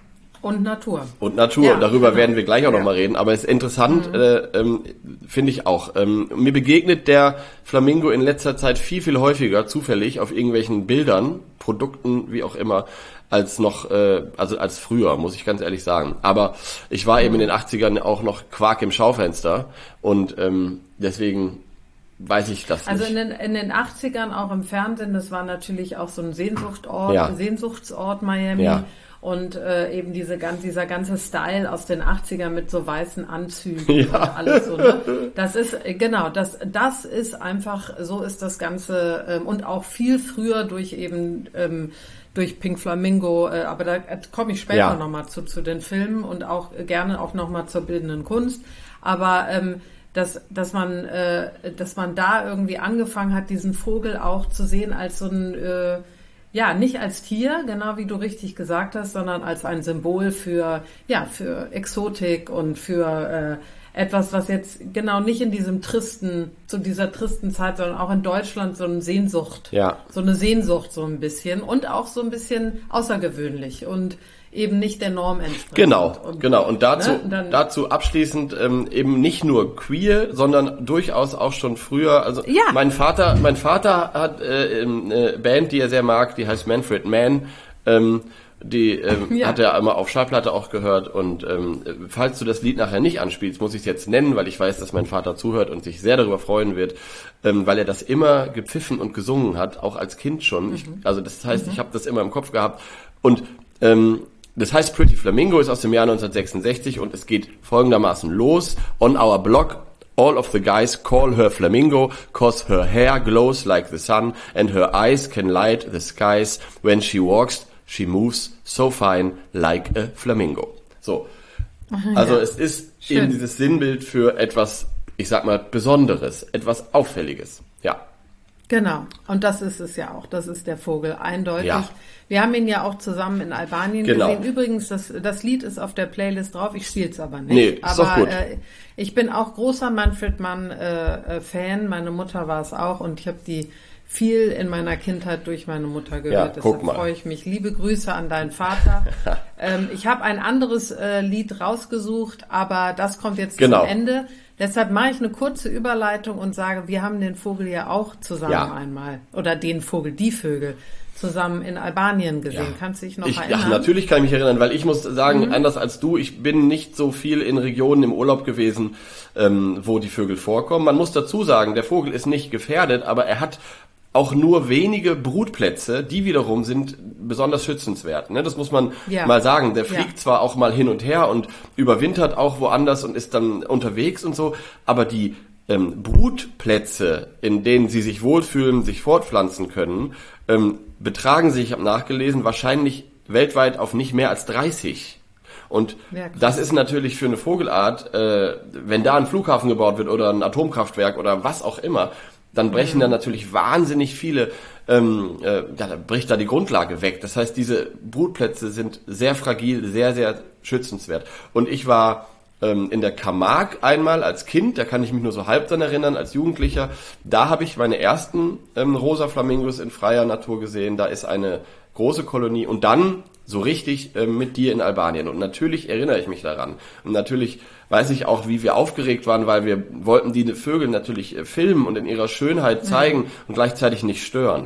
Und Natur. Und Natur, ja, darüber genau. werden wir gleich auch ja. nochmal reden, aber es ist interessant, mhm. äh, ähm, finde ich auch. Ähm, mir begegnet der Flamingo in letzter Zeit viel, viel häufiger zufällig auf irgendwelchen Bildern, Produkten, wie auch immer, als noch, äh, also als früher, muss ich ganz ehrlich sagen. Aber ich war mhm. eben in den achtzigern auch noch Quark im Schaufenster und ähm, deswegen weiß ich das also nicht. Also in den, in den achtzigern auch im Fernsehen, das war natürlich auch so ein Sehnsuchtort, ja. Sehnsuchtsort Miami. Ja. Und äh, eben diese ganz, dieser ganze Style aus den achtzigern mit so weißen Anzügen ja. und alles so. Ne? Das ist, genau, das, das ist einfach, so ist das Ganze ähm, und auch viel früher durch eben, ähm, durch Pink Flamingo, äh, aber da komme ich später ja. nochmal zu, zu den Filmen und auch äh, gerne auch nochmal zur bildenden Kunst. Aber ähm, dass, dass man, äh, dass man da irgendwie angefangen hat, diesen Vogel auch zu sehen als so ein, äh, ja, nicht als Tier, genau wie du richtig gesagt hast, sondern als ein Symbol für, ja, für Exotik und für äh, etwas, was jetzt genau nicht in diesem tristen, zu dieser tristen Zeit, sondern auch in Deutschland so eine Sehnsucht, ja. so eine Sehnsucht so ein bisschen und auch so ein bisschen außergewöhnlich und eben nicht der Norm entspricht. Genau, und, genau. Und dazu, ne, dann, dazu abschließend ähm, eben nicht nur queer, sondern durchaus auch schon früher. Also ja. mein Vater, mein Vater hat äh, eine Band, die er sehr mag, die heißt Manfred Mann. Ähm, die ähm, ja. hat er immer auf Schallplatte auch gehört. Und ähm, falls du das Lied nachher nicht anspielst, muss ich es jetzt nennen, weil ich weiß, dass mein Vater zuhört und sich sehr darüber freuen wird, ähm, weil er das immer gepfiffen und gesungen hat, auch als Kind schon. Mhm. Ich, also das heißt, mhm. ich habe das immer im Kopf gehabt. Und ähm, das heißt Pretty Flamingo, ist aus dem Jahr neunzehnhundertsechsundsechzig und es geht folgendermaßen los. On our block, all of the guys call her Flamingo, cause her hair glows like the sun and her eyes can light the skies. When she walks, she moves so fine like a flamingo. So, also ja. es ist Schön. Eben dieses Sinnbild für etwas, ich sag mal, Besonderes, etwas Auffälliges. Ja. Genau, und das ist es ja auch, das ist der Vogel, eindeutig. Ja. Wir haben ihn ja auch zusammen in Albanien genau. gesehen. Übrigens, das, das Lied ist auf der Playlist drauf, ich spiele es aber nicht. Nee, ist aber doch gut. Äh, ich bin auch großer Manfred Mann äh, Fan, meine Mutter war es auch und ich habe die viel in meiner Kindheit durch meine Mutter gehört. Ja, Deshalb freue ich mich. Liebe Grüße an deinen Vater. ähm, ich habe ein anderes äh, Lied rausgesucht, aber das kommt jetzt genau. zum Ende. Deshalb mache ich eine kurze Überleitung und sage, wir haben den Vogel ja auch zusammen ja. einmal, oder den Vogel, die Vögel, zusammen in Albanien gesehen. Ja. Kannst du dich noch ich, erinnern? Ja, natürlich kann ich mich erinnern, weil ich muss sagen, mhm. anders als du, ich bin nicht so viel in Regionen im Urlaub gewesen, ähm, wo die Vögel vorkommen. Man muss dazu sagen, der Vogel ist nicht gefährdet, aber er hat auch nur wenige Brutplätze, die wiederum sind besonders schützenswert. Ne? Das muss man ja. mal sagen. Der fliegt ja. zwar auch mal hin und her und überwintert auch woanders und ist dann unterwegs und so, aber die ähm, Brutplätze, in denen sie sich wohlfühlen, sich fortpflanzen können, ähm, betragen sich, ich habe nachgelesen, wahrscheinlich weltweit auf nicht mehr als dreißig. Und ja, das ist natürlich für eine Vogelart, äh, wenn da ein Flughafen gebaut wird oder ein Atomkraftwerk oder was auch immer, dann brechen mhm. da natürlich wahnsinnig viele, ähm, äh, da bricht da die Grundlage weg. Das heißt, diese Brutplätze sind sehr fragil, sehr, sehr schützenswert. Und ich war ähm, in der Camargue einmal als Kind, da kann ich mich nur so halb dran erinnern, als Jugendlicher. Da habe ich meine ersten ähm, rosa Flamingos in freier Natur gesehen. Da ist eine große Kolonie. Und dann so richtig äh, mit dir in Albanien. Und natürlich erinnere ich mich daran. Und natürlich weiß ich auch, wie wir aufgeregt waren, weil wir wollten die Vögel natürlich äh, filmen und in ihrer Schönheit zeigen mhm. und gleichzeitig nicht stören.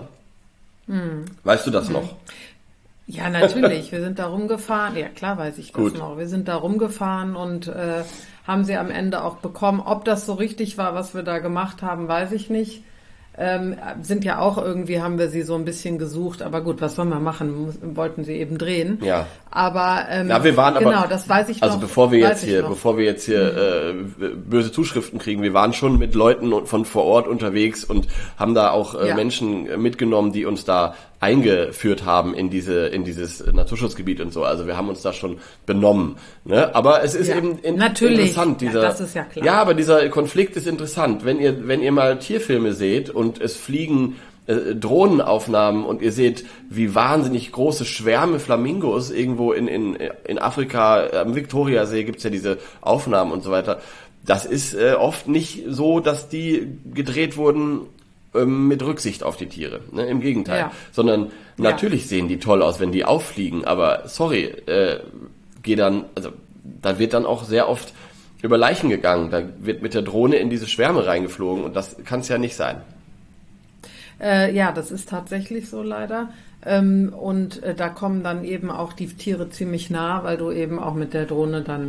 Mhm. Weißt du das mhm. noch? Ja, natürlich. Wir sind da rumgefahren. Ja, klar weiß ich das Gut. noch. Wir sind da rumgefahren und äh, haben sie am Ende auch bekommen. Ob das so richtig war, was wir da gemacht haben, weiß ich nicht. Ähm, sind ja auch irgendwie, haben wir sie so ein bisschen gesucht, aber gut, was sollen wir machen? Muss, wollten sie eben drehen. Ja. Aber ähm, ja, wir waren genau, aber, das weiß ich also noch. Also bevor wir jetzt hier, noch. bevor wir jetzt hier mhm. äh, böse Zuschriften kriegen, wir waren schon mit Leuten von vor Ort unterwegs und haben da auch äh, ja. Menschen mitgenommen, die uns da eingeführt haben in diese in dieses Naturschutzgebiet und so. Also wir haben uns da schon benommen. Ne? Aber es ist ja. eben in, Natürlich. interessant. Dieser, ja, das ist ja klar. Ja, aber dieser Konflikt ist interessant. Wenn ihr wenn ihr mal Tierfilme seht und es fliegen äh, Drohnenaufnahmen und ihr seht, wie wahnsinnig große Schwärme Flamingos irgendwo in in in Afrika am Viktoriasee gibt's ja diese Aufnahmen und so weiter. Das ist äh, oft nicht so, dass die gedreht wurden mit Rücksicht auf die Tiere, ne? Im Gegenteil. Ja. Sondern natürlich ja. sehen die toll aus, wenn die auffliegen, aber sorry, äh, gehe dann, also da wird dann auch sehr oft über Leichen gegangen. Da wird mit der Drohne in diese Schwärme reingeflogen und das kann es ja nicht sein. Äh, ja, das ist tatsächlich so leider. Ähm, und äh, da kommen dann eben auch die Tiere ziemlich nah, weil du eben auch mit der Drohne dann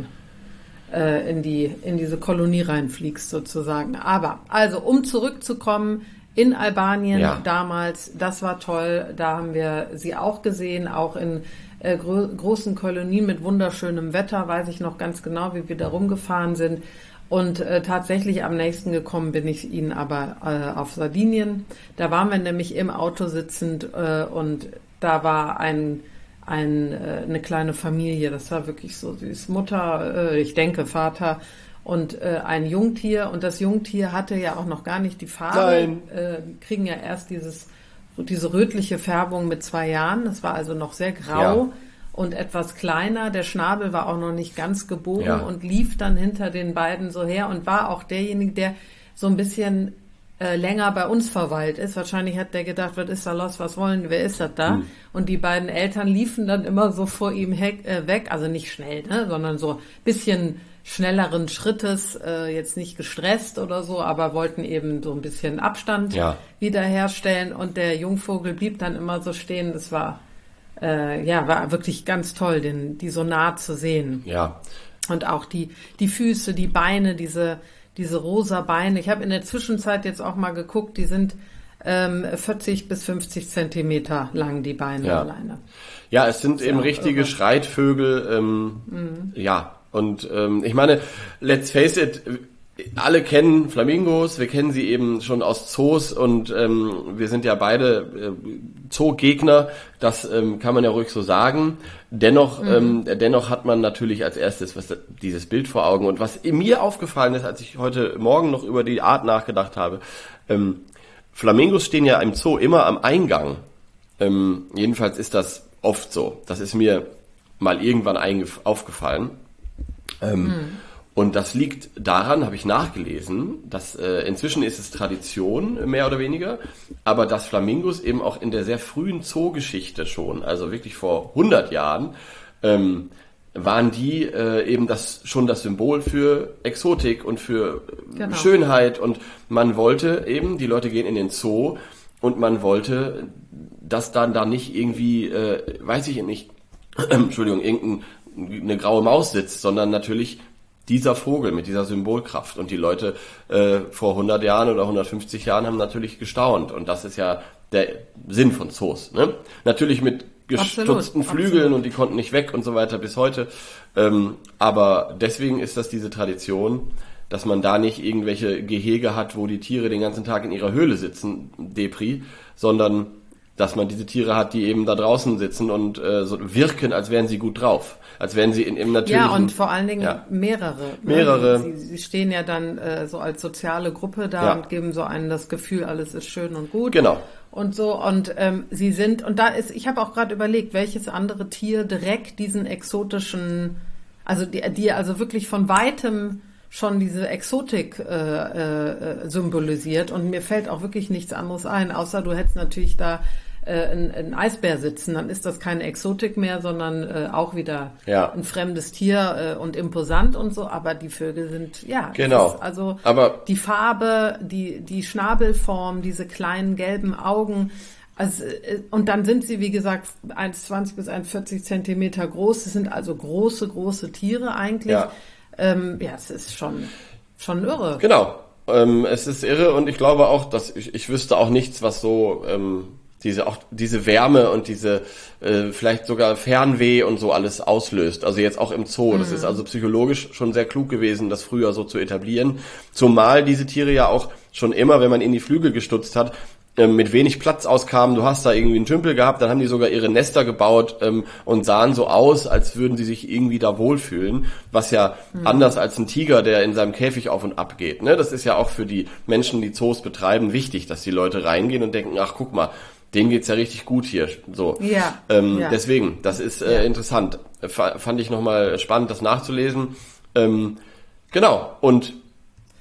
äh, in die in diese Kolonie reinfliegst sozusagen. Aber also um zurückzukommen, in Albanien ja. damals, das war toll. Da haben wir sie auch gesehen, auch in äh, gro- großen Kolonien mit wunderschönem Wetter. Weiß ich noch ganz genau, wie wir da rumgefahren sind. Und äh, tatsächlich am nächsten gekommen bin ich ihnen aber äh, auf Sardinien. Da waren wir nämlich im Auto sitzend äh, und da war ein, ein äh, eine kleine Familie. Das war wirklich so süß. Mutter, äh, ich denke Vater und äh, ein Jungtier. Und das Jungtier hatte ja auch noch gar nicht die Farbe. Nein. Äh, kriegen ja erst dieses diese rötliche Färbung mit zwei Jahren. Das war also noch sehr grau. Ja. Und etwas kleiner, der Schnabel war auch noch nicht ganz gebogen ja. und lief dann hinter den beiden so her und war auch derjenige, der so ein bisschen äh, länger bei uns verweilt ist. Wahrscheinlich hat der gedacht, was ist da los, was wollen, wer ist das da? Hm. Und die beiden Eltern liefen dann immer so vor ihm he- äh, weg, also nicht schnell, ne, sondern so ein bisschen schnelleren Schrittes, äh, jetzt nicht gestresst oder so, aber wollten eben so ein bisschen Abstand ja. wiederherstellen und der Jungvogel blieb dann immer so stehen, das war Äh, ja, war wirklich ganz toll, den, die so nah zu sehen. Ja. Und auch die, die Füße, die Beine, diese, diese rosa Beine. Ich habe in der Zwischenzeit jetzt auch mal geguckt, die sind ähm, vierzig bis fünfzig Zentimeter lang, die Beine ja. alleine. Ja, es sind eben richtige irre. Schreitvögel. Ähm, mhm. Ja, und ähm, ich meine, let's face it, alle kennen Flamingos, wir kennen sie eben schon aus Zoos und ähm, wir sind ja beide äh, Zoogegner, das ähm, kann man ja ruhig so sagen. Dennoch, mhm. ähm, dennoch hat man natürlich als erstes was, dieses Bild vor Augen. Und was mir aufgefallen ist, als ich heute Morgen noch über die Art nachgedacht habe, ähm, Flamingos stehen ja im Zoo immer am Eingang. Ähm, jedenfalls ist das oft so. Das ist mir mal irgendwann eingef- aufgefallen. Ähm, mhm. Und das liegt daran, habe ich nachgelesen, dass äh, inzwischen ist es Tradition, mehr oder weniger, aber dass Flamingos eben auch in der sehr frühen Zoogeschichte schon, also wirklich vor hundert Jahren, ähm, waren die äh, eben das schon das Symbol für Exotik und für genau. Schönheit. Und man wollte eben, die Leute gehen in den Zoo und man wollte, dass dann da nicht irgendwie, äh, weiß ich nicht, äh, Entschuldigung, irgendeine graue Maus sitzt, sondern natürlich dieser Vogel mit dieser Symbolkraft. Und die Leute äh, vor hundert Jahren oder hundertfünfzig Jahren haben natürlich gestaunt. Und das ist ja der Sinn von Zoos. Ne? Natürlich mit gestutzten Absolut. Flügeln Absolut. Und die konnten nicht weg und so weiter bis heute. Ähm, aber deswegen ist das diese Tradition, dass man da nicht irgendwelche Gehege hat, wo die Tiere den ganzen Tag in ihrer Höhle sitzen, Depri, sondern dass man diese Tiere hat, die eben da draußen sitzen und äh, so wirken, als wären sie gut drauf. Als wären sie in im natürlichen... Ja, und vor allen Dingen ja. mehrere. Mehrere. Sie, sie stehen ja dann äh, so als soziale Gruppe da ja. und geben so einem das Gefühl, alles ist schön und gut. Genau. Und so, und ähm, sie sind, und da ist, ich habe auch gerade überlegt, welches andere Tier direkt diesen exotischen, also die, die also wirklich von weitem schon diese Exotik äh, äh, symbolisiert. Und mir fällt auch wirklich nichts anderes ein, außer du hättest natürlich da Ein, ein Eisbär sitzen, dann ist das keine Exotik mehr, sondern äh, auch wieder ja. ein fremdes Tier äh, und imposant und so, aber die Vögel sind, ja, genau. Ist also aber die Farbe, die, die Schnabelform, diese kleinen gelben Augen, also, äh, und dann sind sie, wie gesagt, eins Komma zwanzig bis eins Komma vierzig Zentimeter groß, das sind also große, große Tiere eigentlich. Ja, ähm, ja es ist schon, schon irre. Genau, ähm, es ist irre und ich glaube auch, dass ich, ich wüsste auch nichts, was so... Ähm, diese auch diese Wärme und diese äh, vielleicht sogar Fernweh und so alles auslöst. Also jetzt auch im Zoo. Das mhm. ist also psychologisch schon sehr klug gewesen, das früher so zu etablieren. Zumal diese Tiere ja auch schon immer, wenn man in die Flügel gestutzt hat, ähm, mit wenig Platz auskamen. Du hast da irgendwie einen Tümpel gehabt, dann haben die sogar ihre Nester gebaut ähm, und sahen so aus, als würden sie sich irgendwie da wohlfühlen. Was ja mhm. anders als ein Tiger, der in seinem Käfig auf und ab geht. Ne? Das ist ja auch für die Menschen, die Zoos betreiben, wichtig, dass die Leute reingehen und denken, ach guck mal, denen geht's ja richtig gut hier, so. Ja, ähm, ja. Deswegen, das ist äh, ja. interessant. F- fand ich nochmal spannend, das nachzulesen. Ähm, genau. Und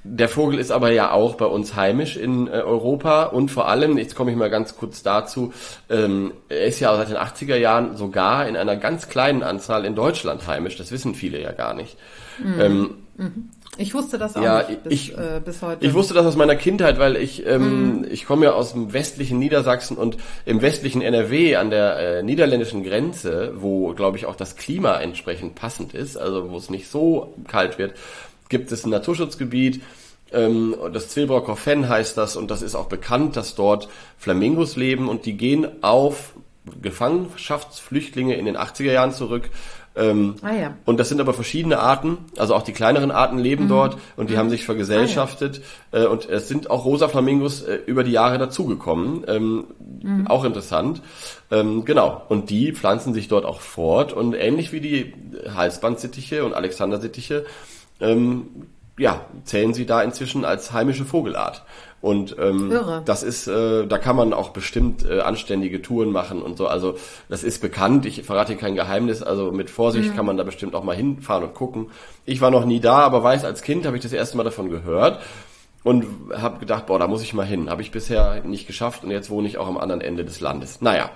Der Vogel ist aber ja auch bei uns heimisch in äh, Europa und vor allem, jetzt komme ich mal ganz kurz dazu, ähm, er ist ja seit den achtziger Jahren sogar in einer ganz kleinen Anzahl in Deutschland heimisch. Das wissen viele ja gar nicht. Mhm. Ähm, mhm. Ich wusste das auch ja, nicht bis, ich, äh, bis heute. Ich wusste das aus meiner Kindheit, weil ich ähm, Mhm. ich komme ja aus dem westlichen Niedersachsen und im westlichen N R W an der äh, niederländischen Grenze, wo, glaube ich, auch das Klima entsprechend passend ist, also wo es nicht so kalt wird, gibt es ein Naturschutzgebiet, ähm, das Zwilbrocker Fenn heißt das, und das ist auch bekannt, dass dort Flamingos leben und die gehen auf Gefangenschaftsflüchtlinge in den achtziger Jahren zurück. Ähm, ah, ja. Und das sind aber verschiedene Arten, also auch die kleineren Arten leben mhm. dort und die mhm. haben sich vergesellschaftet ah, ja. äh, und es sind auch rosa Flamingos äh, über die Jahre dazugekommen, ähm, mhm. auch interessant, ähm, genau, und die pflanzen sich dort auch fort und ähnlich wie die Halsbandsittiche und Alexandersittiche, ähm, ja, zählen sie da inzwischen als heimische Vogelart. Und ähm, das ist, äh, da kann man auch bestimmt äh, anständige Touren machen und so. Also das ist bekannt. Ich verrate hier kein Geheimnis. Also mit Vorsicht mhm. kann man da bestimmt auch mal hinfahren und gucken. Ich war noch nie da, aber weiß, als Kind habe ich das erste Mal davon gehört und habe gedacht, boah, da muss ich mal hin. Habe ich bisher nicht geschafft und jetzt wohne ich auch am anderen Ende des Landes. Naja.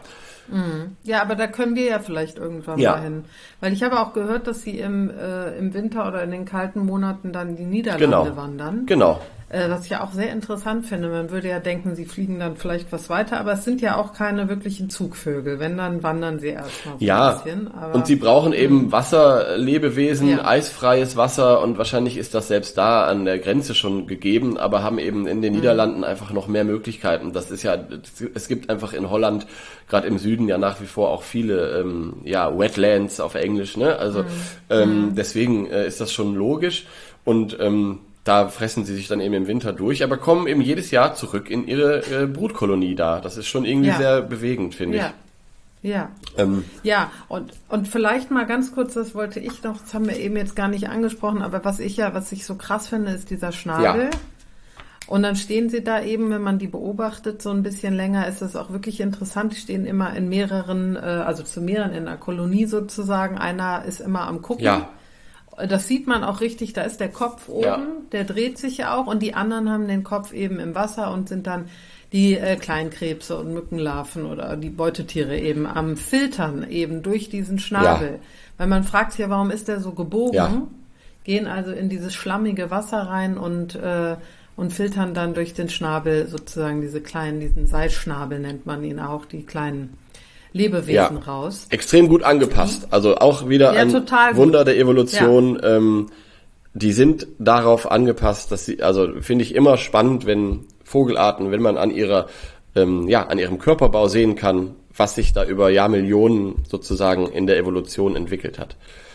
Ja, aber da können wir ja vielleicht irgendwann ja. mal hin. Weil ich habe auch gehört, dass sie im, äh, im Winter oder in den kalten Monaten dann die Niederlande genau. wandern. Genau. Äh, was ich ja auch sehr interessant finde. Man würde ja denken, sie fliegen dann vielleicht was weiter, aber es sind ja auch keine wirklichen Zugvögel. Wenn, dann wandern sie erstmal so ja. ein bisschen. Aber, und sie brauchen eben mh. Wasserlebewesen, ja. eisfreies Wasser und wahrscheinlich ist das selbst da an der Grenze schon gegeben, aber haben eben in den Niederlanden mhm. einfach noch mehr Möglichkeiten. Das ist ja, es gibt einfach in Holland, gerade im Süden ja nach wie vor auch viele ähm, ja Wetlands auf Englisch, ne? Also mhm. ähm, deswegen äh, ist das schon logisch und ähm, da fressen sie sich dann eben im Winter durch, aber kommen eben jedes Jahr zurück in ihre äh, Brutkolonie da. Das ist schon irgendwie ja. sehr bewegend, finde ja. ich. Ja. Ähm, ja, und, und vielleicht mal ganz kurz, das wollte ich noch, das haben wir eben jetzt gar nicht angesprochen, aber was ich ja, was ich so krass finde, ist dieser Schnabel. Ja. Und dann stehen sie da eben, wenn man die beobachtet, so ein bisschen länger, ist das auch wirklich interessant. Die stehen immer in mehreren, also zu mehreren in einer Kolonie sozusagen. Einer ist immer am Gucken. Ja. Das sieht man auch richtig, da ist der Kopf oben, ja. der dreht sich ja auch. Und die anderen haben den Kopf eben im Wasser und sind dann die äh, Kleinkrebse und Mückenlarven oder die Beutetiere eben am Filtern eben durch diesen Schnabel. Ja. Weil man fragt sich ja, warum ist der so gebogen? Ja. Gehen also in dieses schlammige Wasser rein und äh, und filtern dann durch den Schnabel sozusagen diese kleinen, diesen Seilschnabel nennt man ihn auch, die kleinen Lebewesen ja, raus. Extrem gut angepasst. Also auch wieder ja, ein Wunder gut. der Evolution. Ja. Ähm, die sind darauf angepasst, dass sie, also finde ich immer spannend, wenn Vogelarten, wenn man an ihrer, ähm, ja, an ihrem Körperbau sehen kann, was sich da über Jahrmillionen sozusagen in der Evolution entwickelt hat.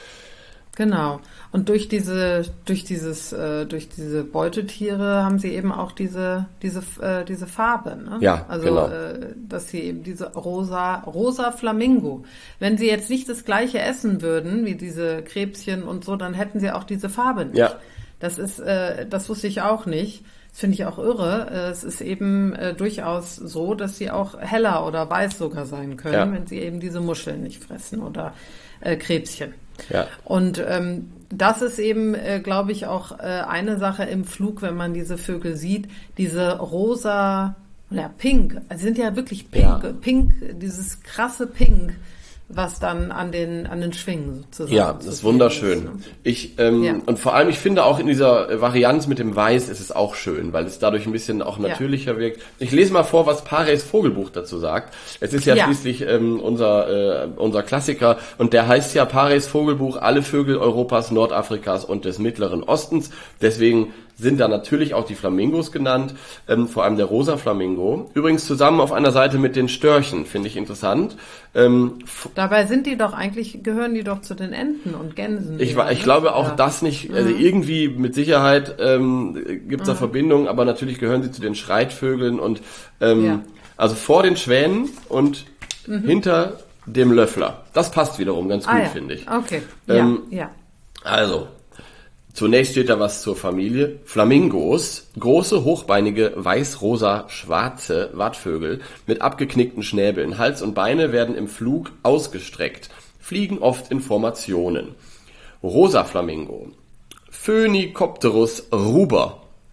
Genau. Und durch diese, durch dieses, äh, durch diese Beutetiere haben sie eben auch diese, diese, äh, diese Farbe, ne? Ja, also, genau. äh, dass sie eben diese rosa, rosa Flamingo. Wenn sie jetzt nicht das Gleiche essen würden, wie diese Krebschen und so, dann hätten sie auch diese Farbe nicht. Ja. Das ist, äh, das wusste ich auch nicht. Das finde ich auch irre. Es ist eben äh, durchaus so, dass sie auch heller oder weiß sogar sein können, ja. wenn sie eben diese Muscheln nicht fressen oder äh, Krebschen. Ja. Und ähm, das ist eben, äh, glaube ich, auch äh, eine Sache im Flug, wenn man diese Vögel sieht, diese rosa, ja, pink, also sind ja wirklich pink, ja. pink, dieses krasse Pink, was dann an den an den Schwingen sozusagen. Ja, das ist wunderschön. Ist, ne? Ich ähm, ja. und vor allem, ich finde auch in dieser Varianz mit dem Weiß ist es auch schön, weil es dadurch ein bisschen auch natürlicher ja. wirkt. Ich lese mal vor, was Pareys Vogelbuch dazu sagt. Es ist ja, ja. schließlich ähm, unser äh, unser Klassiker und der heißt ja Pareys Vogelbuch, alle Vögel Europas, Nordafrikas und des Mittleren Ostens. Deswegen sind da natürlich auch die Flamingos genannt, ähm, vor allem der rosa Flamingo. Übrigens zusammen auf einer Seite mit den Störchen, finde ich interessant. Ähm, Dabei sind die doch eigentlich, gehören die doch zu den Enten und Gänsen. Ich, ich glaube auch ja. das nicht, also mhm. irgendwie mit Sicherheit ähm, gibt es da mhm. Verbindungen, aber natürlich gehören sie zu den Schreitvögeln und ähm, ja. also vor den Schwänen und mhm. hinter dem Löffler. Das passt wiederum ganz gut, ah, ja. finde ich. Okay, ähm, ja, ja. Also, zunächst steht da was zur Familie. Flamingos, große, hochbeinige, weiß-rosa-schwarze Wattvögel mit abgeknickten Schnäbeln. Hals und Beine werden im Flug ausgestreckt, fliegen oft in Formationen. Rosa Flamingo, Phoenicopterus ruber,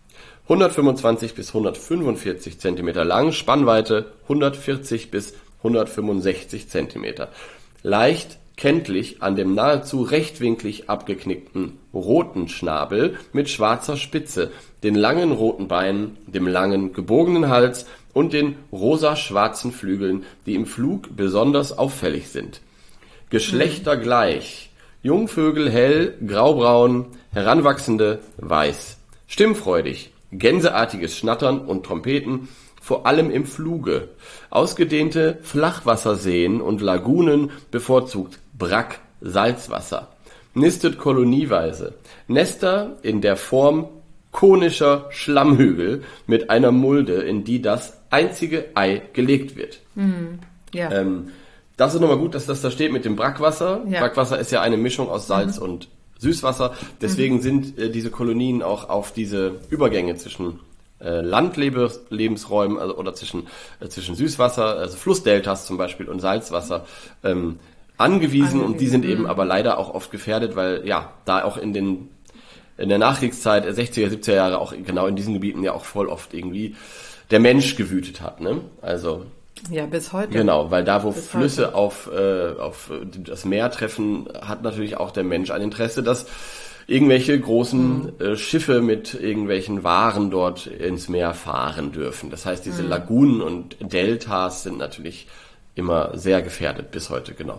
hundertfünfundzwanzig bis hundertfünfundvierzig Zentimeter lang, Spannweite hundertvierzig bis hundertfünfundsechzig Zentimeter. Leicht kenntlich an dem nahezu rechtwinklig abgeknickten roten Schnabel mit schwarzer Spitze, den langen roten Beinen, dem langen gebogenen Hals und den rosa-schwarzen Flügeln, die im Flug besonders auffällig sind. Geschlechter gleich. Jungvögel hell, graubraun, Heranwachsende weiß. Stimmfreudig, gänseartiges Schnattern und Trompeten, vor allem im Fluge. Ausgedehnte Flachwasserseen und Lagunen, bevorzugt Brack, Salzwasser. Nistet kolonieweise. Nester in der Form konischer Schlammhügel mit einer Mulde, in die das einzige Ei gelegt wird. Mhm. Ja. Ähm, das ist nochmal gut, dass das da steht mit dem Brackwasser. Ja. Brackwasser ist ja eine Mischung aus Salz mhm. und Süßwasser. Deswegen mhm. sind äh, diese Kolonien auch auf diese Übergänge zwischen äh, Landlebensräumen also, oder zwischen, äh, zwischen Süßwasser, also Flussdeltas zum Beispiel und Salzwasser ähm, angewiesen. angewiesen. Und die sind mhm. eben aber leider auch oft gefährdet, weil ja, da auch in den in der Nachkriegszeit, sechziger, siebziger Jahre, auch genau in diesen Gebieten ja auch voll oft irgendwie der Mensch gewütet hat, ne? Also ja, bis heute. Genau, weil da, wo bis Flüsse auf, äh, auf das Meer treffen, hat natürlich auch der Mensch ein Interesse, dass irgendwelche großen mhm. äh, Schiffe mit irgendwelchen Waren dort ins Meer fahren dürfen. Das heißt, diese mhm. Lagunen und Deltas sind natürlich immer sehr gefährdet bis heute, genau.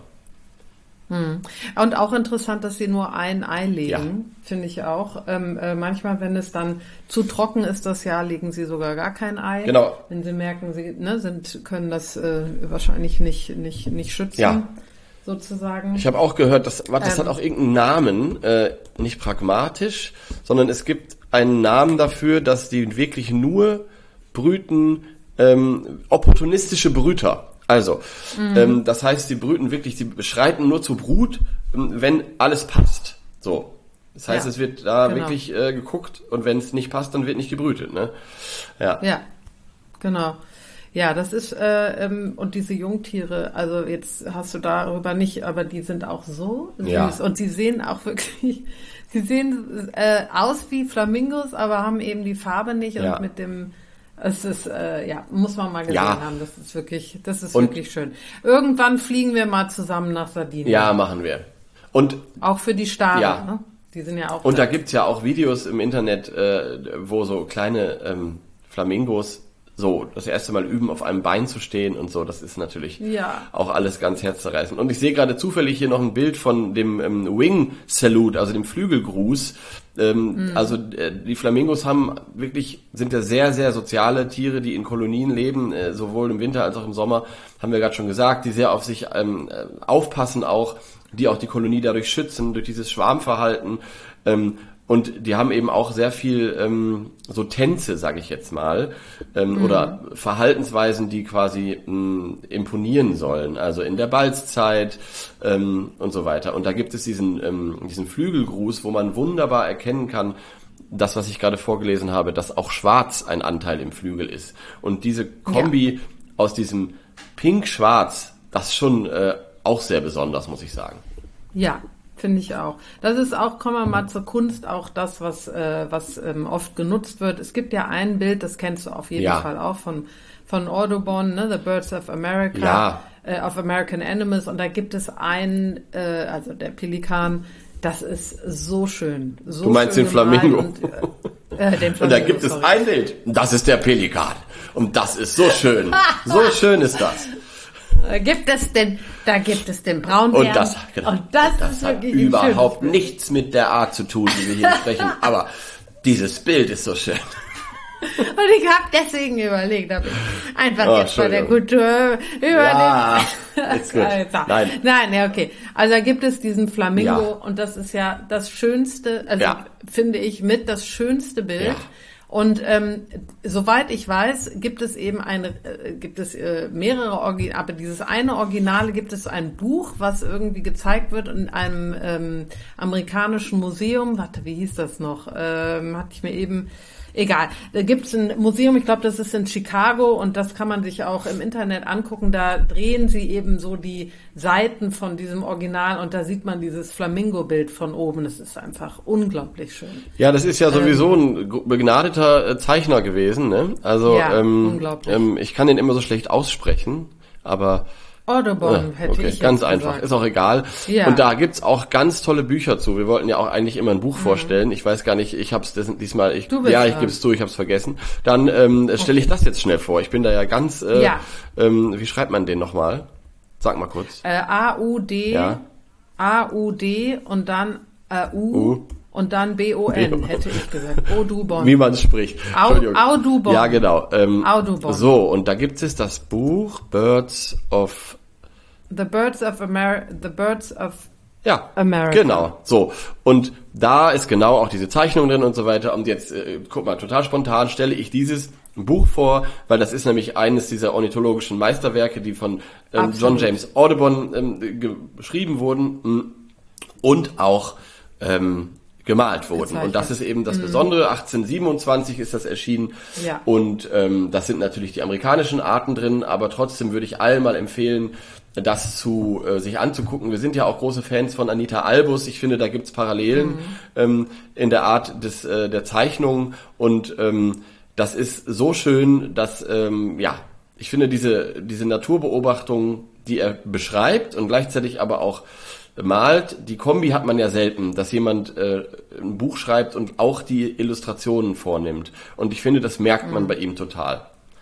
Hm. Und auch interessant, dass sie nur ein Ei legen, ja. finde ich auch. Ähm, äh, manchmal, wenn es dann zu trocken ist, das Jahr, legen sie sogar gar kein Ei. Genau. Wenn sie merken, sie ne, sind, können das äh, wahrscheinlich nicht, nicht, nicht schützen, ja. sozusagen. Ich habe auch gehört, das, das ähm. hat auch irgendeinen Namen, äh, nicht pragmatisch, sondern es gibt einen Namen dafür, dass die wirklich nur brüten, ähm, opportunistische Brüter. Also, mhm. ähm, das heißt, sie brüten wirklich, sie beschreiten nur zur Brut, wenn alles passt. So. Das heißt, ja, es wird da genau. wirklich äh, geguckt und wenn es nicht passt, dann wird nicht gebrütet, ne? Ja. Ja, genau. Ja, das ist, äh, ähm, und diese Jungtiere, also jetzt hast du darüber nicht, aber die sind auch so süß ja. und sie sehen auch wirklich, sie sehen äh, aus wie Flamingos, aber haben eben die Farbe nicht ja. und mit dem Es ist, äh, ja, muss man mal gesehen ja. haben. Das ist wirklich, das ist und wirklich schön. Irgendwann fliegen wir mal zusammen nach Sardinien. Ja, machen wir. Und auch für die Stare, ja. ne? Die sind ja auch. Und da, da gibt's ja auch Videos im Internet, äh, wo so kleine ähm, Flamingos so das erste Mal üben, auf einem Bein zu stehen und so. Das ist natürlich ja. auch alles ganz herzzerreißend. Und ich sehe gerade zufällig hier noch ein Bild von dem ähm, Wing Salute, also dem Flügelgruß. Ähm, mhm. Also äh, die Flamingos haben wirklich, sind ja sehr, sehr soziale Tiere, die in Kolonien leben, äh, sowohl im Winter als auch im Sommer, haben wir gerade schon gesagt, die sehr auf sich ähm, aufpassen auch, die auch die Kolonie dadurch schützen, durch dieses Schwarmverhalten. Ähm, Und die haben eben auch sehr viel ähm, so Tänze, sage ich jetzt mal, ähm, mhm. oder Verhaltensweisen, die quasi mh, imponieren sollen. Also in der Balzzeit ähm, und so weiter. Und da gibt es diesen ähm, diesen Flügelgruß, wo man wunderbar erkennen kann, das, was ich gerade vorgelesen habe, dass auch Schwarz ein Anteil im Flügel ist. Und diese Kombi ja. aus diesem Pink-Schwarz, das ist schon äh, auch sehr besonders, muss ich sagen. Ja. Finde ich auch. Das ist auch, kommen wir mal zur Kunst, auch das, was äh, was ähm, oft genutzt wird. Es gibt ja ein Bild, das kennst du auf jeden ja. Fall auch, von von Audubon, ne, The Birds of America, ja. äh, of American Animals. Und da gibt es einen, äh, also der Pelikan, das ist so schön. So du meinst schön den Flamingo? Und, äh, äh, den Flamingo. Und da gibt sorry. es ein Bild, das ist der Pelikan. Und das ist so schön. So schön ist das. Da gibt es den, da gibt es den Braunbären. Und das, genau. Und das, das ist hat wirklich überhaupt nichts mit der Art zu tun, die wir hier besprechen. Aber dieses Bild ist so schön. Und ich habe deswegen überlegt, ob ich einfach oh, jetzt bei der Kultur über ja, den... ist gut. Nein. Nein, ja, okay. Also da gibt es diesen Flamingo ja. und das ist ja das schönste, also ja. finde ich mit das schönste Bild. Ja. Und ähm, soweit ich weiß, gibt es eben eine, äh, gibt es äh, mehrere Originale, aber dieses eine Originale gibt es ein Buch, was irgendwie gezeigt wird in einem ähm, amerikanischen Museum. Warte, wie hieß das noch? Ähm, hatte ich mir eben, Egal. Da gibt's ein Museum, ich glaube, das ist in Chicago und das kann man sich auch im Internet angucken. Da drehen sie eben so die Seiten von diesem Original und da sieht man dieses Flamingo-Bild von oben. Das ist einfach unglaublich schön. Ja, das ist ja sowieso ähm, ein begnadeter Zeichner gewesen, ne? Also ja, ähm, unglaublich. Ähm, ich kann den immer so schlecht aussprechen, aber Audubon ja, hätte okay, ich ganz jetzt einfach, gesagt. ist auch egal. Ja. Und da gibt's auch ganz tolle Bücher zu. Wir wollten ja auch eigentlich immer ein Buch Mhm. vorstellen. Ich weiß gar nicht, ich hab's das, diesmal, ich, Du bist ja, ich dran. gebe es zu, ich hab's vergessen. Dann ähm, stelle ich das jetzt schnell vor. Ich bin da ja ganz, äh, Ja. ähm, wie schreibt man den nochmal? Sag mal kurz. Äh, A U D, Ja. A U D und dann äh, U, U. und dann B O N, B O. hätte ich gesagt. Audubon. Wie man es spricht. Au- Entschuldigung. Audubon. Ja, genau. Ähm, Audubon. So, und da gibt es das Buch Birds of The Birds of America, The Birds of Ja, America. genau. So, und da ist genau auch diese Zeichnung drin und so weiter. Und jetzt, äh, guck mal, total spontan stelle ich dieses Buch vor, weil das ist nämlich eines dieser ornithologischen Meisterwerke, die von ähm, John James Audubon ähm, ge- geschrieben wurden mh, und auch ähm, gemalt wurden. Gezeichnet. Und das ist eben das Besondere. achtzehnhundertsiebenundzwanzig ist das erschienen. Ja. Und ähm, das sind natürlich die amerikanischen Arten drin, aber trotzdem würde ich allen mal empfehlen, das zu äh, sich anzugucken. Wir sind ja auch große Fans von Anita Albus. Ich finde, da gibt's Parallelen Mhm. ähm, in der Art des äh, der Zeichnung und ähm, das ist so schön, dass ähm, ja, ich finde diese diese Naturbeobachtung, die er beschreibt und gleichzeitig aber auch malt, die Kombi hat man ja selten, dass jemand äh, ein Buch schreibt und auch die Illustrationen vornimmt. Und ich finde, das merkt man bei ihm total.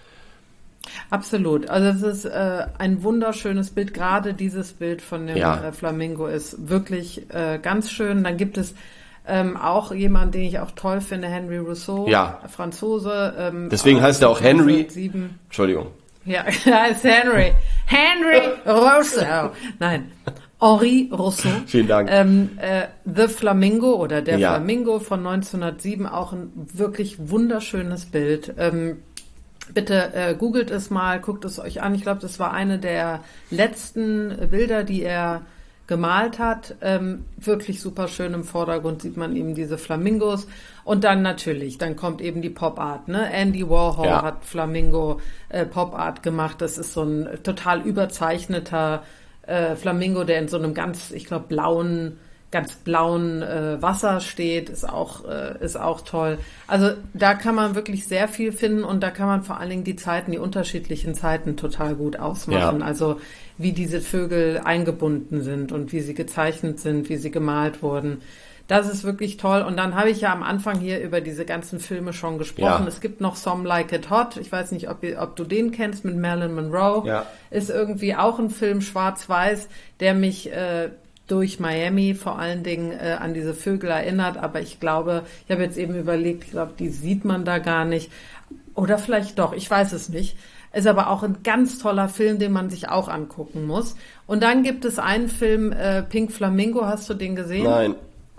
Absolut. Also es ist äh, ein wunderschönes Bild. Gerade dieses Bild von dem Ja. äh, Flamingo ist wirklich äh, ganz schön. Dann gibt es ähm, auch jemanden, den ich auch toll finde, Henry Rousseau, Ja. Franzose. Ähm, Deswegen heißt er auch Henry. neunzehnhundertsieben. Entschuldigung. Ja, er ist Henry. Henry Rousseau. Nein, Henri Rousseau. Vielen Dank. Ähm, äh, The Flamingo oder Der Ja. Flamingo von neunzehnhundertsieben, auch ein wirklich wunderschönes Bild. Ähm, bitte äh, googelt es mal, guckt es euch an. Ich glaube, das war eine der letzten Bilder, die er gemalt hat. Ähm, wirklich super schön im Vordergrund sieht man eben diese Flamingos. Und dann natürlich, dann kommt eben die Pop-Art. Ne? Andy Warhol Ja. hat Flamingo äh, Pop-Art gemacht. Das ist so ein total überzeichneter äh, Flamingo, der in so einem ganz, ich glaube, blauen, ganz blauen äh, Wasser steht, ist auch, äh, ist auch toll. Also da kann man wirklich sehr viel finden und da kann man vor allen Dingen die Zeiten, die unterschiedlichen Zeiten total gut ausmachen. Ja. Also wie diese Vögel eingebunden sind und wie sie gezeichnet sind, wie sie gemalt wurden. Das ist wirklich toll. Und dann habe ich ja am Anfang hier über diese ganzen Filme schon gesprochen. Ja. Es gibt noch Some Like It Hot. Ich weiß nicht, ob, ihr- ob du den kennst mit Marilyn Monroe. Ja. Ist irgendwie auch ein Film schwarz-weiß, der mich äh, durch Miami vor allen Dingen äh, an diese Vögel erinnert. Aber ich glaube, ich habe jetzt eben überlegt, ich glaube, die sieht man da gar nicht. Oder vielleicht doch, ich weiß es nicht. Ist aber auch ein ganz toller Film, den man sich auch angucken muss. Und dann gibt es einen Film, äh, Pink Flamingo. Hast du den gesehen? Nein.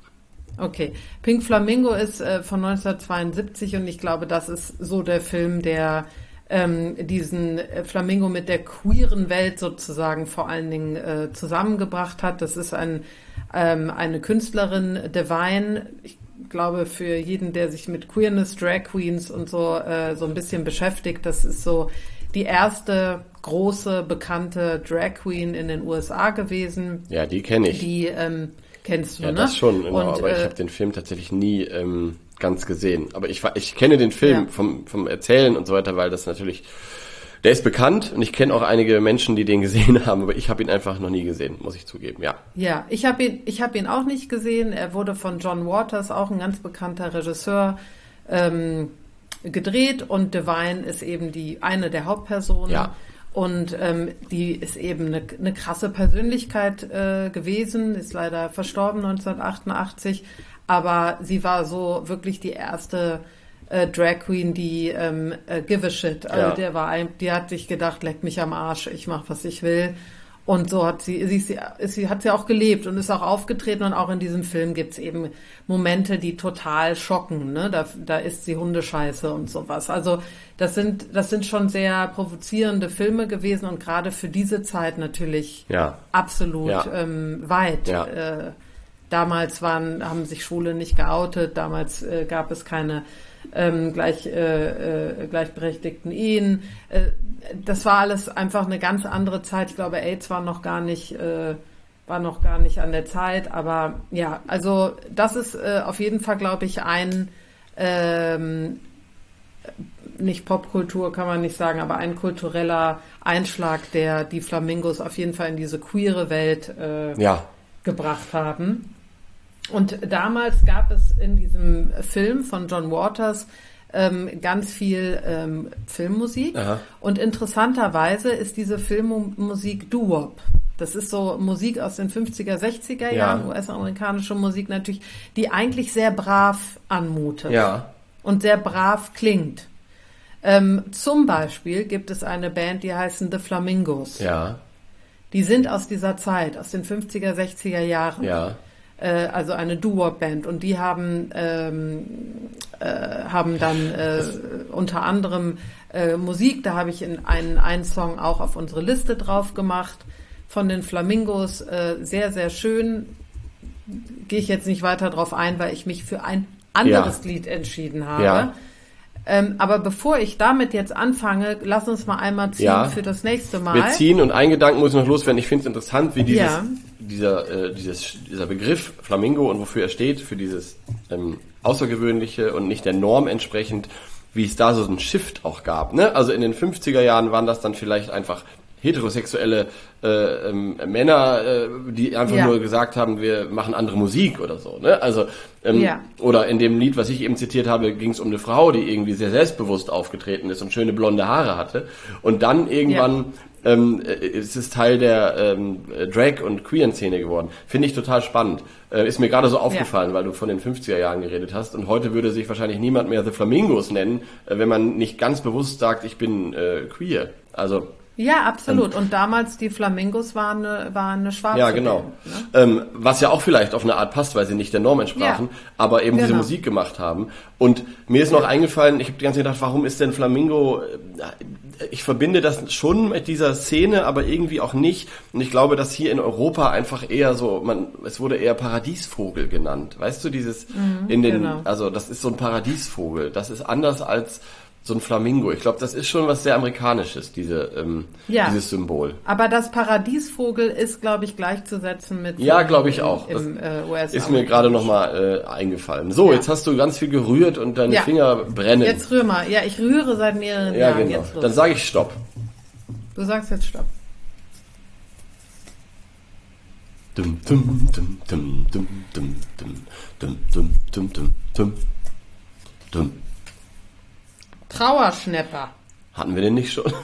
Okay. Pink Flamingo ist äh, von neunzehnhundertzweiundsiebzig und ich glaube, das ist so der Film, der ähm, diesen äh, Flamingo mit der queeren Welt sozusagen vor allen Dingen äh, zusammengebracht hat. Das ist ein, ähm, eine Künstlerin, Divine. Ich glaube, für jeden, der sich mit Queerness, Drag Queens und so äh, so ein bisschen beschäftigt, das ist so die erste große, bekannte Drag Queen in den U S A gewesen. Ja, die kenne ich. Die ähm, kennst du, ja, ne? das schon, genau, Und, aber ich äh, habe den Film tatsächlich nie ähm, ganz gesehen. Aber ich, war- ich kenne den Film Ja. vom, vom Erzählen und so weiter, weil das natürlich, der ist bekannt und ich kenne auch einige Menschen, die den gesehen haben, aber ich habe ihn einfach noch nie gesehen, muss ich zugeben, ja. Ja, ich habe ihn, ich habe ihn auch nicht gesehen. Er wurde von John Waters, auch ein ganz bekannter Regisseur, ähm, gedreht und Divine ist eben die eine der Hauptpersonen. Ja. Und ähm, die ist eben eine, eine krasse Persönlichkeit äh, gewesen, ist leider verstorben neunzehnhundertachtundachtzig, aber sie war so wirklich die erste äh, Drag Queen, die ähm, äh, give a shit. Also Ja. der war ein, die hat sich gedacht, leck mich am Arsch, ich mach was ich will. Und so hat sie, sie, sie, sie hat sie auch gelebt und ist auch aufgetreten und auch in diesem Film gibt's eben Momente, die total schocken, ne? Da, da isst sie Hundescheiße und sowas. Also das sind, das sind schon sehr provozierende Filme gewesen und gerade für diese Zeit natürlich Ja. absolut Ja. ähm, weit. Ja. Äh, damals waren, haben sich Schwule nicht geoutet, damals äh, gab es keine ähm, gleich, äh, äh, gleichberechtigten Ehen. Äh, das war alles einfach eine ganz andere Zeit. Ich glaube, AIDS war noch gar nicht, äh, war noch gar nicht an der Zeit. Aber ja, also das ist äh, auf jeden Fall, glaube ich, ein ähm, nicht Popkultur kann man nicht sagen, aber ein kultureller Einschlag, der die Flamingos auf jeden Fall in diese queere Welt äh, ja. gebracht haben. Und damals gab es in diesem Film von John Waters ähm, ganz viel ähm, Filmmusik. Aha. Und interessanterweise ist diese Filmmusik Doo-Wop. Das ist so Musik aus den fünfziger, sechziger Jahren, ja. U S-amerikanische Musik natürlich, die eigentlich sehr brav anmutet Ja. und sehr brav klingt. Ähm, zum Beispiel gibt es eine Band, die heißen The Flamingos. Ja. Die sind aus dieser Zeit, aus den fünfziger, sechziger Jahren. Ja. Äh, also eine Doo-Wop-Band. Und die haben, ähm, äh, haben dann äh, unter anderem äh, Musik, da habe ich in einen, einen Song auch auf unsere Liste drauf gemacht, von den Flamingos. Äh, sehr, sehr schön. Gehe ich jetzt nicht weiter drauf ein, weil ich mich für ein anderes Ja. Lied entschieden habe. Ja. Ähm, aber bevor ich damit jetzt anfange, lass uns mal einmal ziehen Ja. für das nächste Mal. Wir ziehen und einen Gedanken muss ich noch loswerden. Ich finde es interessant, wie dieses, Ja. dieser, äh, dieses, dieser Begriff Flamingo und wofür er steht, für dieses ähm, Außergewöhnliche und nicht der Norm entsprechend, wie es da so einen Shift auch gab. Ne? Also in den fünfziger Jahren waren das dann vielleicht einfach heterosexuelle äh, ähm, Männer, äh, die einfach Ja. nur gesagt haben, wir machen andere Musik oder so. Ne? Also ähm, Ja. oder in dem Lied, was ich eben zitiert habe, ging es um eine Frau, die irgendwie sehr selbstbewusst aufgetreten ist und schöne blonde Haare hatte. Und dann irgendwann ähm, äh, ist es Teil der ähm, Drag- und Queer-Szene geworden. Finde ich total spannend. Äh, ist mir gerade so aufgefallen, ja. weil du von den fünfziger Jahren geredet hast. Und heute würde sich wahrscheinlich niemand mehr The Flamingos nennen, äh, wenn man nicht ganz bewusst sagt, ich bin äh, queer. Also Ja, absolut. Und damals die Flamingos waren eine, waren eine schwarze ja, genau. Band, ne? Ähm, was ja auch vielleicht auf eine Art passt, weil sie nicht der Norm entsprachen, Ja. aber eben diese Genau. Musik gemacht haben. Und mir ist noch eingefallen, ich habe die ganze Zeit gedacht, warum ist denn Flamingo, äh, ich verbinde das schon mit dieser Szene, aber irgendwie auch nicht. Und ich glaube, dass hier in Europa einfach eher so, man, es wurde eher Paradiesvogel genannt. Weißt du, dieses, Mhm, in den, genau. also das ist so ein Paradiesvogel. Das ist anders als so ein Flamingo. Ich glaube, das ist schon was sehr Amerikanisches, diese, ähm, Ja. dieses Symbol. Aber das Paradiesvogel ist, glaube ich, gleichzusetzen mit Ja, glaube ich auch. Im, im äh, U S. Ist mir gerade nochmal äh, eingefallen. So, Ja. jetzt hast du ganz viel gerührt und deine Ja. Finger brennen. Jetzt rühr mal. Ja, ich rühre seit mehreren ja, Jahren. genau. Jetzt los. Dann sage ich Stopp. Du sagst jetzt Stopp. Dum, dum, dum, dum, dum, dum, dum, dum, dum, dum, dum, dum, dum. Trauerschnepper. Hatten wir den nicht schon?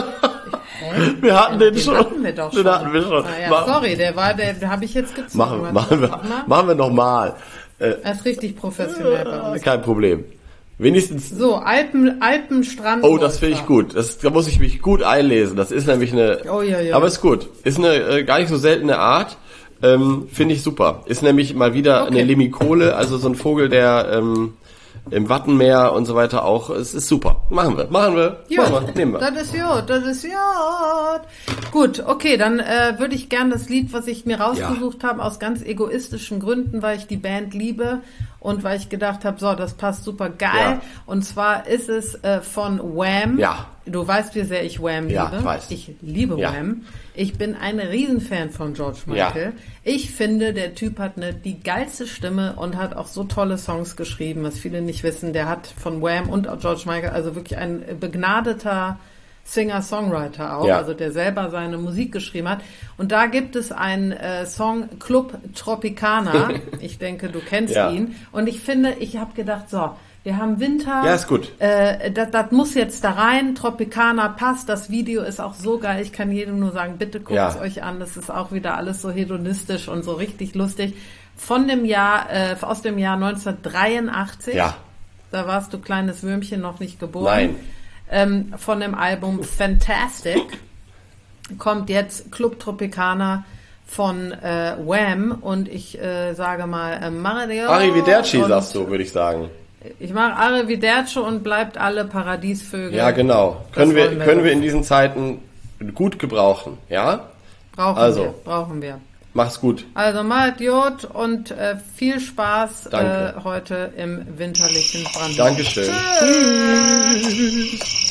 Hä? Wir hatten den, den schon. hatten wir doch schon. Den hatten wir schon. Ah, ja, Mach- sorry, der war, der, der habe ich jetzt gezogen. Machen, Warte, machen wir, mach mal. machen wir nochmal. Äh, Er ist richtig professionell bei uns. kein Problem. Wenigstens. So, Alpen, Alpenstrand. Oh, das finde ich gut. Das, da muss ich mich gut einlesen. Das ist nämlich eine. Oh, ja, ja. Aber ist gut. Ist eine äh, gar nicht so seltene Art. Ähm, finde ich super. Ist nämlich mal wieder Okay. eine Limikole, also so ein Vogel, der ähm, im Wattenmeer und so weiter auch. Es ist super. Machen wir. Machen wir. Ja, Machen wir. Nehmen wir. das ist gut, das ist gut. Gut, okay, dann äh, würde ich gern das Lied, was ich mir rausgesucht habe, aus ganz egoistischen Gründen, weil ich die Band liebe und weil ich gedacht habe, so, das passt super geil. Ja. Und zwar ist es äh, von Wham. Ja. Du weißt, wie sehr ich Wham Ja, liebe. ich weiß. Ich liebe Ja. Wham. Ich bin ein Riesenfan von George Michael. Ja. Ich finde, der Typ hat eine, die geilste Stimme und hat auch so tolle Songs geschrieben, was viele nicht wissen. Der hat von Wham und auch George Michael, also wirklich ein begnadeter Singer-Songwriter auch, Ja. also der selber seine Musik geschrieben hat. Und da gibt es einen äh, Song, Club Tropicana. Ich denke, du kennst Ja. ihn. Und ich finde, ich habe gedacht, so, wir haben Winter. Ja, ist gut. Äh, das, das muss jetzt da rein. Tropicana passt. Das Video ist auch so geil. Ich kann jedem nur sagen, bitte guckt es Ja. euch an. Das ist auch wieder alles so hedonistisch und so richtig lustig. Von dem Jahr, äh, aus dem Jahr neunzehnhundertdreiundachtzig. Ja. Da warst du kleines Würmchen noch nicht geboren. Nein. Ähm, von dem Album Fantastic kommt jetzt Club Tropicana von äh, Wham und ich äh, sage mal äh, Mario. Arrivederci, und sagst du, würde ich sagen. Ich mache Arrivederci und bleibt alle Paradiesvögel. Ja, genau. Das Können wir, wollen wir können doch. wir in diesen Zeiten gut gebrauchen, ja? Brauchen Also. wir, brauchen wir. Mach's gut. Also mal Idiot und äh, viel Spaß äh, Danke. heute im winterlichen Brandenburg. Dankeschön. Tschüss.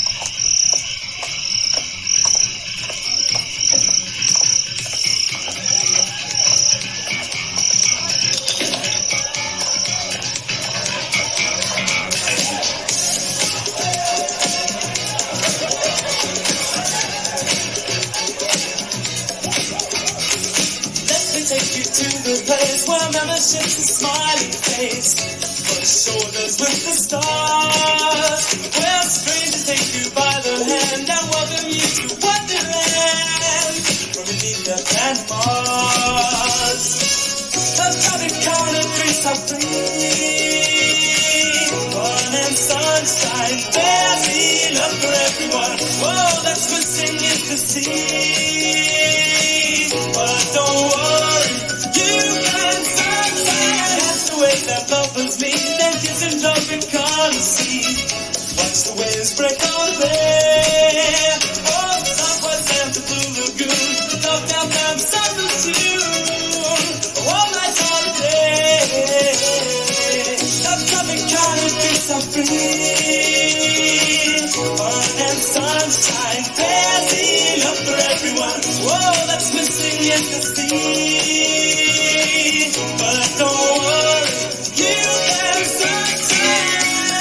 Just a smiling face, brush shoulders with the stars. Where strangers take you by the hand and welcome you to Wonderland from beneath the planet Mars. The tropic counter drinks are free, fun and sunshine, barely enough for everyone. Whoa, that's missing is the sea, but don't worry, you can that lovers meet, then kiss and jump in color sea. Watch the waves break on the bay. Oh, southwest and the blue lagoon. Love downtown, south of June. All night holiday. Love coming kind of drinks are free. Fun and sunshine, barely enough for everyone. Whoa, that's missing is the sea. But don't worry, you can sunshine.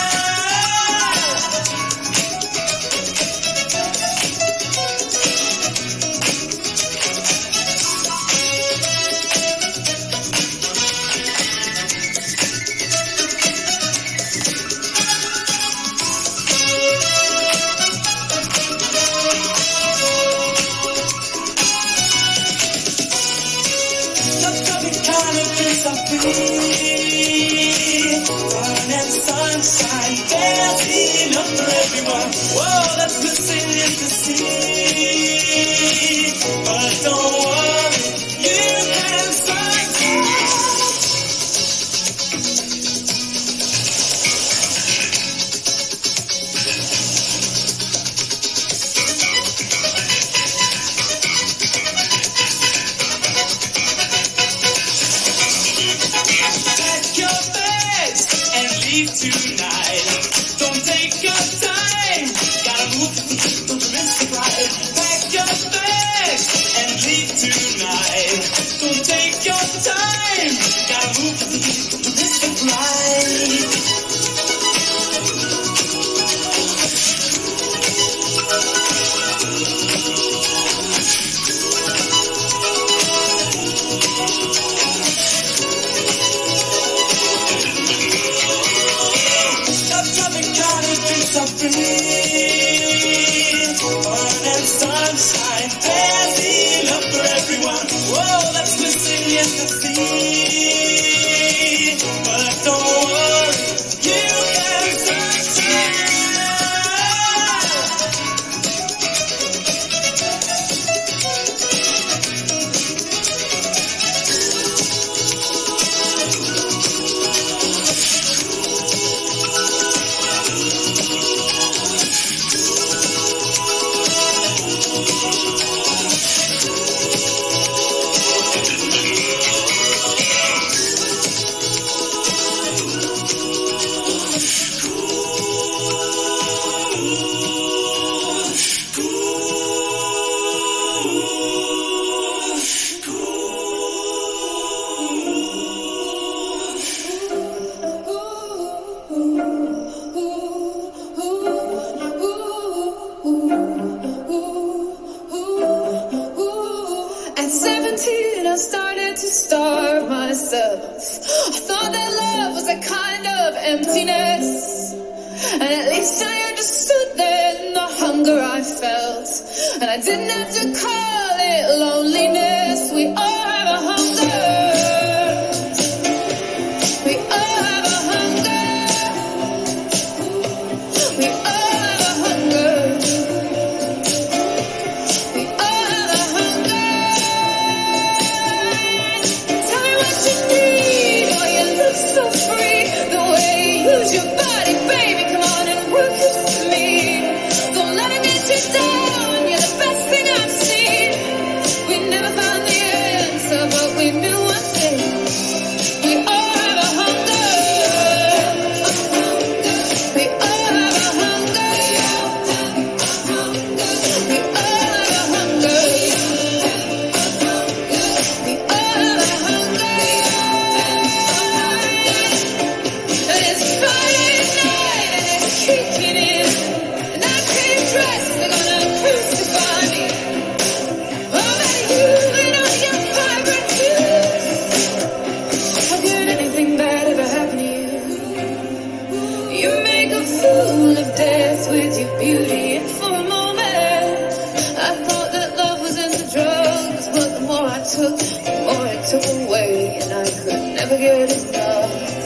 Love coming kind of drinks are free. Fun and sunshine, barely enough for everyone. Whoa, that's missing is the sea. But don't worry, you can sunshine. Pack your bags and leave tonight. Don't take your time. Gotta move, don't miss the ride. Pack your bags and leave tonight. Don't take your time. Gotta move, don't miss the ride. Love coming kind of drinks are free. Fun and sunshine, barely enough for everyone. Whoa, that's missing is the sea. But don't worry, you can sunshine. At seventeen, I started to starve myself. I thought that love was a kind of emptiness. And at least I understood then the hunger I felt. And I didn't have to call it loneliness. We all have a hunger. We all have a hunger. We all have a hunger. We all have a hunger. Tell me what you need. Oh, you look so free. The way you use your body, baby. Come on and work it for me. Don't let it get you down. You're the best thing I've seen. We never found the answer. took, the more it took away, and I could never get enough.